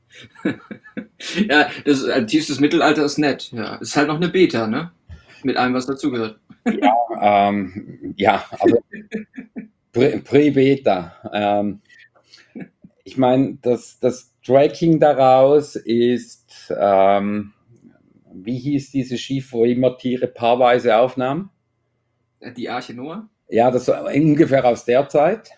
Speaker 1: Ja, das äh, tiefstes Mittelalter ist nett. Ja, ist halt noch eine Beta, ne? Mit allem, was dazugehört.
Speaker 2: Ja, ähm, ja, also Pre-Beta. Ähm, ich meine, das, das Tracking daraus ist, ähm, wie hieß dieses Schiff, wo immer Tiere paarweise aufnahmen?
Speaker 1: Die Arche Noah?
Speaker 2: Ja, das war ungefähr aus der Zeit.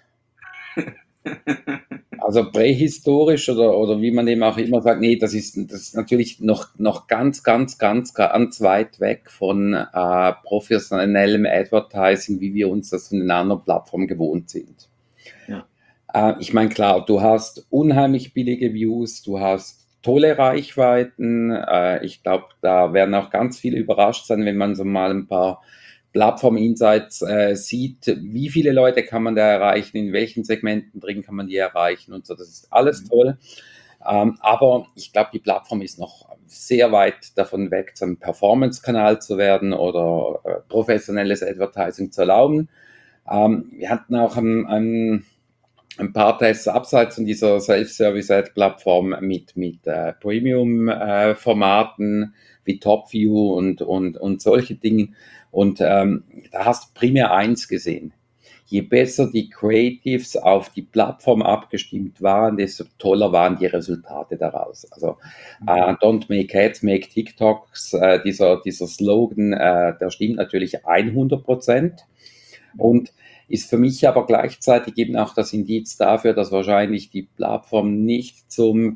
Speaker 2: Also prähistorisch oder, oder wie man dem auch immer sagt, nee, das ist, das ist natürlich noch, noch ganz, ganz, ganz, ganz weit weg von äh, professionellem Advertising, wie wir uns das von den anderen Plattformen gewohnt sind. Ja. Äh, ich meine, klar, du hast unheimlich billige Views, du hast tolle Reichweiten. Äh, ich glaube, da werden auch ganz viele überrascht sein, wenn man so mal ein paar Plattform-Insights äh, sieht, wie viele Leute kann man da erreichen, in welchen Segmenten drin kann man die erreichen und so. Das ist alles toll. Ähm, aber ich glaube, die Plattform ist noch sehr weit davon weg, zum Performance-Kanal zu werden oder äh, professionelles Advertising zu erlauben. Ähm, wir hatten auch ein, ein, ein paar Tests abseits von dieser Self-Service-Ad-Plattform mit, mit äh, Premium-Formaten äh, wie TopView und, und, und solche Dinge. Und ähm, da hast du primär eins gesehen. Je besser die Creatives auf die Plattform abgestimmt waren, desto toller waren die Resultate daraus. Also äh, Don't make ads, make TikToks, äh, dieser, dieser Slogan, äh, der stimmt natürlich hundert Prozent und ist für mich aber gleichzeitig eben auch das Indiz dafür, dass wahrscheinlich die Plattform nicht zum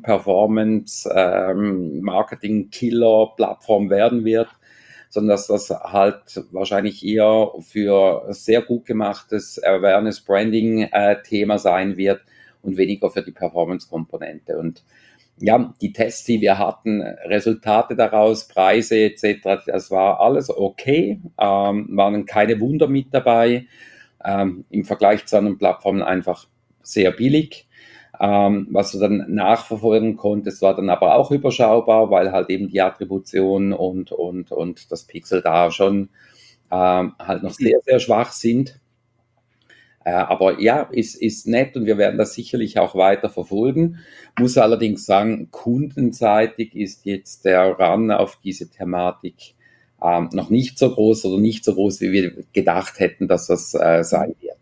Speaker 2: Performance-Marketing-Killer-Plattform ähm, werden wird, sondern dass das halt wahrscheinlich eher für sehr gut gemachtes Awareness-Branding-Thema sein wird und weniger für die Performance-Komponente. Und ja, die Tests, die wir hatten, Resultate daraus, Preise et cetera, das war alles okay, ähm, waren keine Wunder mit dabei, ähm, im Vergleich zu anderen Plattformen einfach sehr billig. Ähm, was du dann nachverfolgen konntest, war dann aber auch überschaubar, weil halt eben die Attribution und, und, und das Pixel da schon ähm, halt noch sehr, sehr schwach sind. Äh, aber ja, ist, ist nett und wir werden das sicherlich auch weiter verfolgen. Muss allerdings sagen, kundenseitig ist jetzt der Run auf diese Thematik ähm, noch nicht so groß oder nicht so groß, wie wir gedacht hätten, dass das äh, sein wird.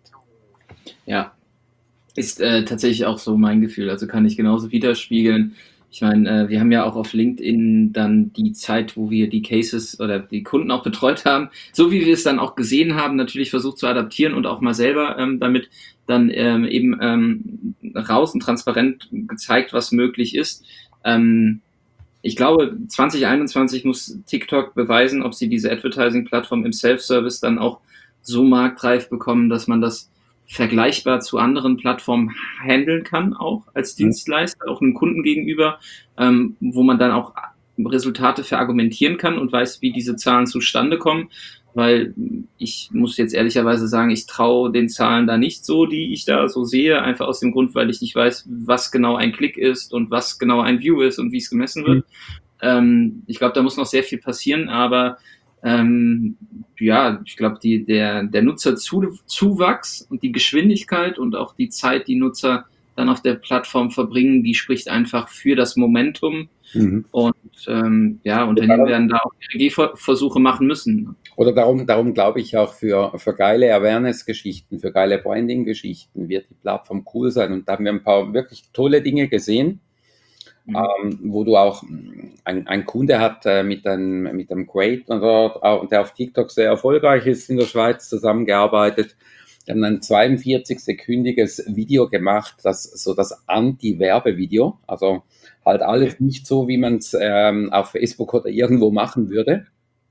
Speaker 1: Ja, ist äh, tatsächlich auch so mein Gefühl, also kann ich genauso widerspiegeln. Ich meine, äh, wir haben ja auch auf LinkedIn dann die Zeit, wo wir die Cases oder die Kunden auch betreut haben, so wie wir es dann auch gesehen haben, natürlich versucht zu adaptieren und auch mal selber ähm, damit dann ähm, eben ähm, raus und transparent gezeigt, was möglich ist. Ähm, ich glaube, zwanzig einundzwanzig muss TikTok beweisen, ob sie diese Advertising-Plattform im Self-Service dann auch so marktreif bekommen, dass man das vergleichbar zu anderen Plattformen handeln kann, auch als Dienstleister, auch einem Kunden gegenüber, ähm, wo man dann auch Resultate verargumentieren kann und weiß, wie diese Zahlen zustande kommen. Weil ich muss jetzt ehrlicherweise sagen, ich traue den Zahlen da nicht so, die ich da so sehe, einfach aus dem Grund, weil ich nicht weiß, was genau ein Klick ist und was genau ein View ist und wie es gemessen wird. Mhm. Ähm, ich glaube, da muss noch sehr viel passieren, aber ähm, ja, ich glaube, die, der, der Nutzerzuwachs und die Geschwindigkeit und auch die Zeit, die Nutzer dann auf der Plattform verbringen, die spricht einfach für das Momentum. Mhm. Und ähm, ja, Unternehmen werden da auch R G-Versuche machen müssen.
Speaker 2: Oder darum, darum glaube ich auch für, für geile Awareness-Geschichten, für geile Branding-Geschichten wird die Plattform cool sein. Und da haben wir ein paar wirklich tolle Dinge gesehen.
Speaker 1: Mhm.
Speaker 2: ähm, wo du auch, ein, ein Kunde hat äh, mit einem, mit einem Creator, der auf TikTok sehr erfolgreich ist, in der Schweiz zusammengearbeitet. Die haben ein zweiundvierzig-sekündiges Video gemacht, das so das Anti-Werbevideo, also halt alles
Speaker 1: Okay.
Speaker 2: nicht so, wie man es ähm, auf Facebook oder irgendwo machen würde.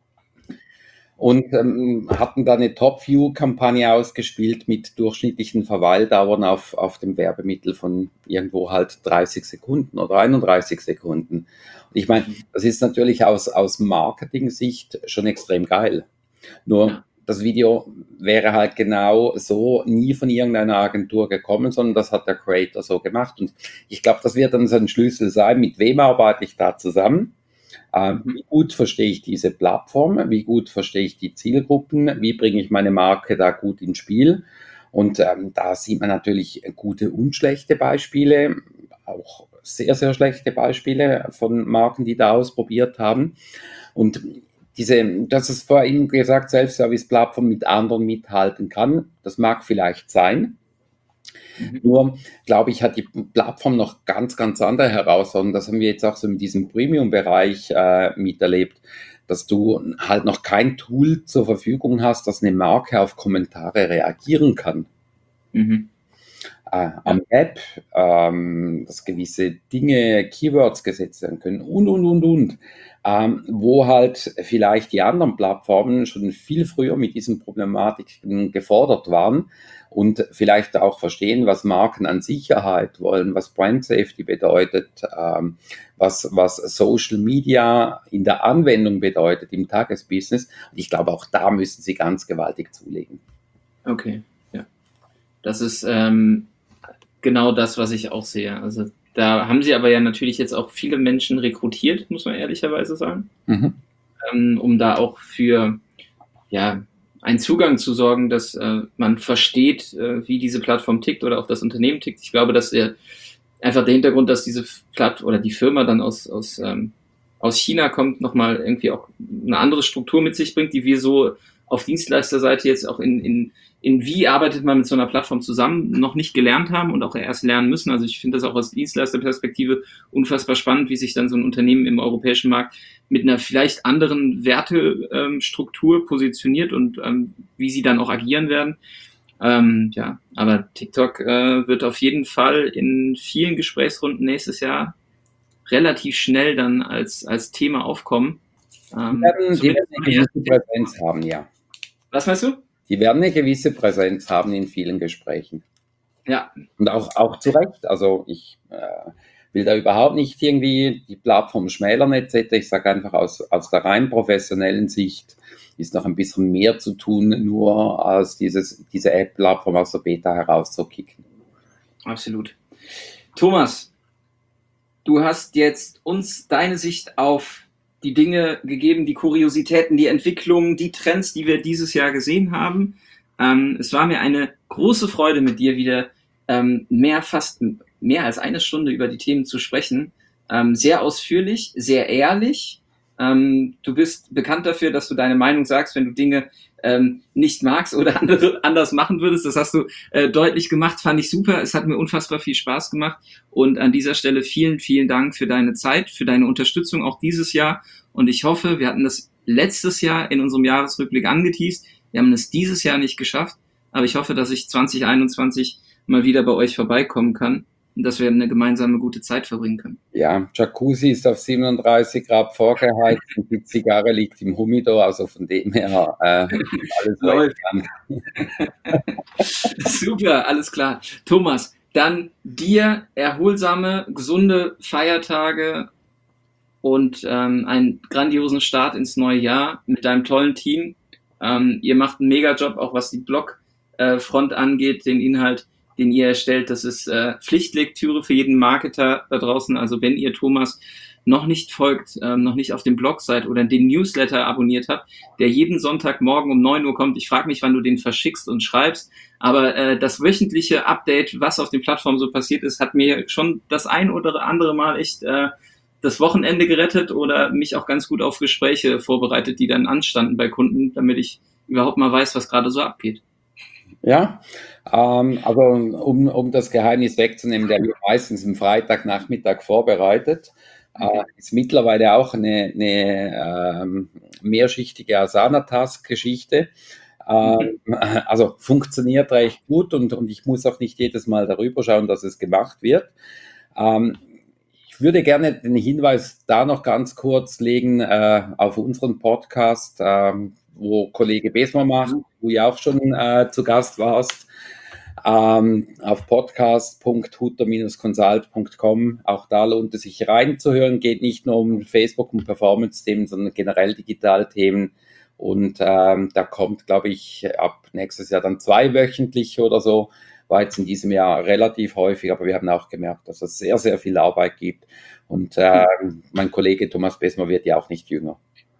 Speaker 2: Und ähm, hatten da eine Top-View-Kampagne ausgespielt mit durchschnittlichen Verweildauern auf, auf dem Werbemittel von irgendwo halt dreißig Sekunden oder einunddreißig Sekunden. Und ich meine, das ist natürlich aus, aus Marketing-Sicht schon extrem geil. Nur
Speaker 1: Ja.
Speaker 2: das Video wäre halt genau so nie von irgendeiner Agentur gekommen, sondern das hat der Creator so gemacht. Und ich glaube, das wird dann so ein Schlüssel sein, mit wem arbeite ich da zusammen? Ähm,
Speaker 1: Mhm.
Speaker 2: wie gut verstehe ich diese Plattform? Wie gut verstehe ich die Zielgruppen? Wie bringe ich meine Marke da gut ins Spiel? Und ähm, da sieht man natürlich gute und schlechte Beispiele, auch sehr, sehr schlechte Beispiele von Marken, die da ausprobiert haben. Und diese, das ist vorhin gesagt, Self-Service-Plattform mit anderen mithalten kann, das mag vielleicht sein.
Speaker 1: Mhm.
Speaker 2: Nur, glaube ich, hat die Plattform noch ganz, ganz andere Herausforderungen. Das haben wir jetzt auch so in diesem Premium-Bereich äh, miterlebt, dass du halt noch kein Tool zur Verfügung hast, das eine Marke auf Kommentare reagieren kann.
Speaker 1: Mhm.
Speaker 2: Äh,
Speaker 1: Ja.
Speaker 2: am Web, ähm, dass gewisse Dinge, Keywords gesetzt werden können und, und, und, und. Ähm, wo halt vielleicht die anderen Plattformen schon viel früher mit diesen Problematiken gefordert waren und vielleicht auch verstehen, was Marken an Sicherheit wollen, was Brand Safety bedeutet, ähm, was, was Social Media in der Anwendung bedeutet im Tagesbusiness. Und ich glaube, auch da müssen sie ganz gewaltig zulegen.
Speaker 1: Okay, ja. Das ist ähm, genau das, was ich auch sehe. Also da haben sie aber ja natürlich jetzt auch viele Menschen rekrutiert, muss man ehrlicherweise sagen,
Speaker 2: Mhm.
Speaker 1: ähm, um da auch für ja, einen Zugang zu sorgen, dass äh, man versteht, äh, wie diese Plattform tickt oder auch das Unternehmen tickt. Ich glaube, dass er einfach der Hintergrund, dass diese Platt oder die Firma dann aus, aus, ähm, aus China kommt, nochmal irgendwie auch eine andere Struktur mit sich bringt, die wir so auf Dienstleisterseite jetzt auch in, in, in wie arbeitet man mit so einer Plattform zusammen, noch nicht gelernt haben und auch erst lernen müssen. Also ich finde das auch aus Dienstleisterperspektive unfassbar spannend, wie sich dann so ein Unternehmen im europäischen Markt mit einer vielleicht anderen Wertestruktur ähm, positioniert und ähm, wie sie dann auch agieren werden. Ähm, ja, aber TikTok äh, wird auf jeden Fall in vielen Gesprächsrunden nächstes Jahr relativ schnell dann als, als Thema aufkommen.
Speaker 2: Die
Speaker 1: Ähm,
Speaker 2: werden, die werden
Speaker 1: zumindest
Speaker 2: eine
Speaker 1: meine erste.
Speaker 2: gewisse Präsenz haben, ja.
Speaker 1: Was meinst du?
Speaker 2: Die werden eine gewisse Präsenz haben in vielen Gesprächen.
Speaker 1: Ja.
Speaker 2: Und auch, auch zu Recht. Also ich äh, will da überhaupt nicht irgendwie die Plattform schmälern et cetera. Ich sage einfach aus, aus der rein professionellen Sicht ist noch ein bisschen mehr zu tun, nur als dieses, diese App-Plattform aus der Beta herauszukicken.
Speaker 1: Absolut. Thomas, du hast jetzt uns deine Sicht auf die Dinge gegeben, die Kuriositäten, die Entwicklungen, die Trends, die wir dieses Jahr gesehen haben. Ähm, es war mir eine große Freude, mit dir wieder ähm, mehr, fast mehr als eine Stunde über die Themen zu sprechen. Ähm, sehr ausführlich, sehr ehrlich. Ähm, du bist bekannt dafür, dass du deine Meinung sagst, wenn du Dinge ähm, nicht magst oder andere anders machen würdest. Das hast du äh, deutlich gemacht, fand ich super. Es hat mir unfassbar viel Spaß gemacht. Und an dieser Stelle vielen, vielen Dank für deine Zeit, für deine Unterstützung auch dieses Jahr. Und ich hoffe, wir hatten das letztes Jahr in unserem Jahresrückblick angeteast. Wir haben es dieses Jahr nicht geschafft. Aber ich hoffe, dass ich zwanzig einundzwanzig mal wieder bei euch vorbeikommen kann und dass wir eine gemeinsame gute Zeit verbringen können.
Speaker 2: Ja, Jacuzzi ist auf siebenunddreißig Grad vorgeheizt und die Zigarre liegt im Humidor, also von dem her äh, alles
Speaker 1: läuft.
Speaker 2: an.
Speaker 1: Super, alles klar. Thomas, dann dir erholsame, gesunde Feiertage und ähm, einen grandiosen Start ins neue Jahr mit deinem tollen Team. Ähm, ihr macht einen Mega-Job, auch was die Blogfront äh, angeht, den Inhalt, den ihr erstellt. Das ist äh, Pflichtlektüre für jeden Marketer da draußen. Also wenn ihr Thomas noch nicht folgt, ähm, noch nicht auf dem Blog seid oder den Newsletter abonniert habt, der jeden Sonntagmorgen um neun Uhr kommt. Ich frage mich, wann du den verschickst und schreibst, aber äh, das wöchentliche Update, was auf den Plattformen so passiert ist, hat mir schon das ein oder andere Mal echt äh, das Wochenende gerettet oder mich auch ganz gut auf Gespräche vorbereitet, die dann anstanden bei Kunden, damit ich überhaupt mal weiß, was gerade so abgeht.
Speaker 2: Ja, ähm, also um, um das Geheimnis wegzunehmen, der wird meistens am Freitagnachmittag vorbereitet.
Speaker 1: Okay.
Speaker 2: Äh, ist mittlerweile auch eine, eine ähm, mehrschichtige Asana-Task-Geschichte. Ähm,
Speaker 1: Mhm.
Speaker 2: also funktioniert recht gut und, und ich muss auch nicht jedes Mal darüber schauen, dass es gemacht wird. Ähm, ich würde gerne den Hinweis da noch ganz kurz legen äh, auf unseren Podcast, ähm, wo Kollege Besmer macht, wo du ja auch schon äh, zu Gast warst, ähm, auf podcast punkt hutter consult punkt com. Auch da lohnt es sich reinzuhören. Geht nicht nur um Facebook und Performance-Themen, sondern generell Digitalthemen. Und ähm, da kommt, glaube ich, ab nächstes Jahr dann zweiwöchentlich oder so. War jetzt in diesem Jahr relativ häufig, aber wir haben auch gemerkt, dass es sehr, sehr viel Arbeit gibt. Und äh, mein Kollege Thomas Besmer wird ja auch nicht jünger.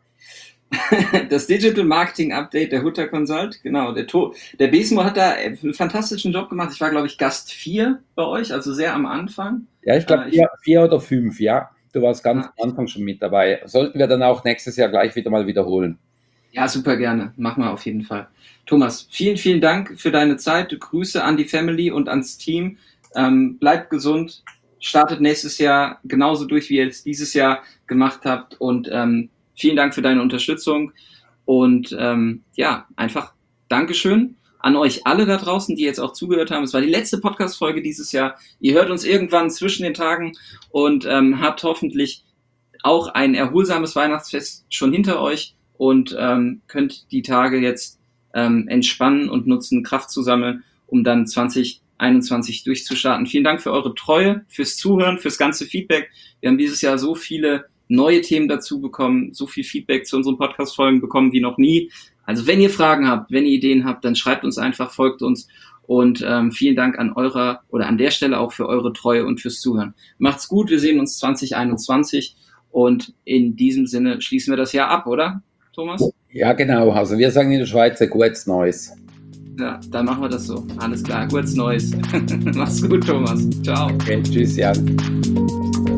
Speaker 1: Das Digital Marketing Update der Hutter Consult, genau. Der, to der Besmo hat da einen fantastischen Job gemacht. Ich war, glaube ich, Gast vier bei euch, also sehr am Anfang.
Speaker 2: Ja, ich glaube
Speaker 1: Äh,
Speaker 2: vier, vier oder fünf, ja. Du warst ganz
Speaker 1: ja,
Speaker 2: am Anfang schon mit dabei. Sollten wir dann auch nächstes Jahr gleich wieder mal wiederholen.
Speaker 1: ja, super gerne. Machen wir auf jeden Fall. Thomas, vielen, vielen Dank für deine Zeit. Grüße an die Family und ans Team. Ähm, bleibt gesund. Startet nächstes Jahr genauso durch, wie ihr es dieses Jahr gemacht habt. Und ähm, vielen Dank für deine Unterstützung. Und ähm, ja, einfach Dankeschön an euch alle da draußen, die jetzt auch zugehört haben. Es war die letzte Podcast-Folge dieses Jahr. Ihr hört uns irgendwann zwischen den Tagen und ähm, habt hoffentlich auch ein erholsames Weihnachtsfest schon hinter euch und ähm, könnt die Tage jetzt ähm, entspannen und nutzen, Kraft zu sammeln, um dann zwanzig einundzwanzig durchzustarten. Vielen Dank für eure Treue, fürs Zuhören, fürs ganze Feedback. Wir haben dieses Jahr so viele neue Themen dazu bekommen, so viel Feedback zu unseren Podcast-Folgen bekommen wie noch nie. Also wenn ihr Fragen habt, wenn ihr Ideen habt, dann schreibt uns einfach, folgt uns und ähm, vielen Dank an eurer oder an der Stelle auch für eure Treue und fürs Zuhören. Macht's gut, wir sehen uns zwanzig einundzwanzig und in diesem Sinne schließen wir das Jahr ab, oder, Thomas?
Speaker 2: Ja, genau. Also wir sagen in der Schweiz ein gutes Neues.
Speaker 1: Ja, dann machen wir das so. Alles klar, gutes Neues. Mach's gut, Thomas. Ciao.
Speaker 2: Okay, tschüss, Jan.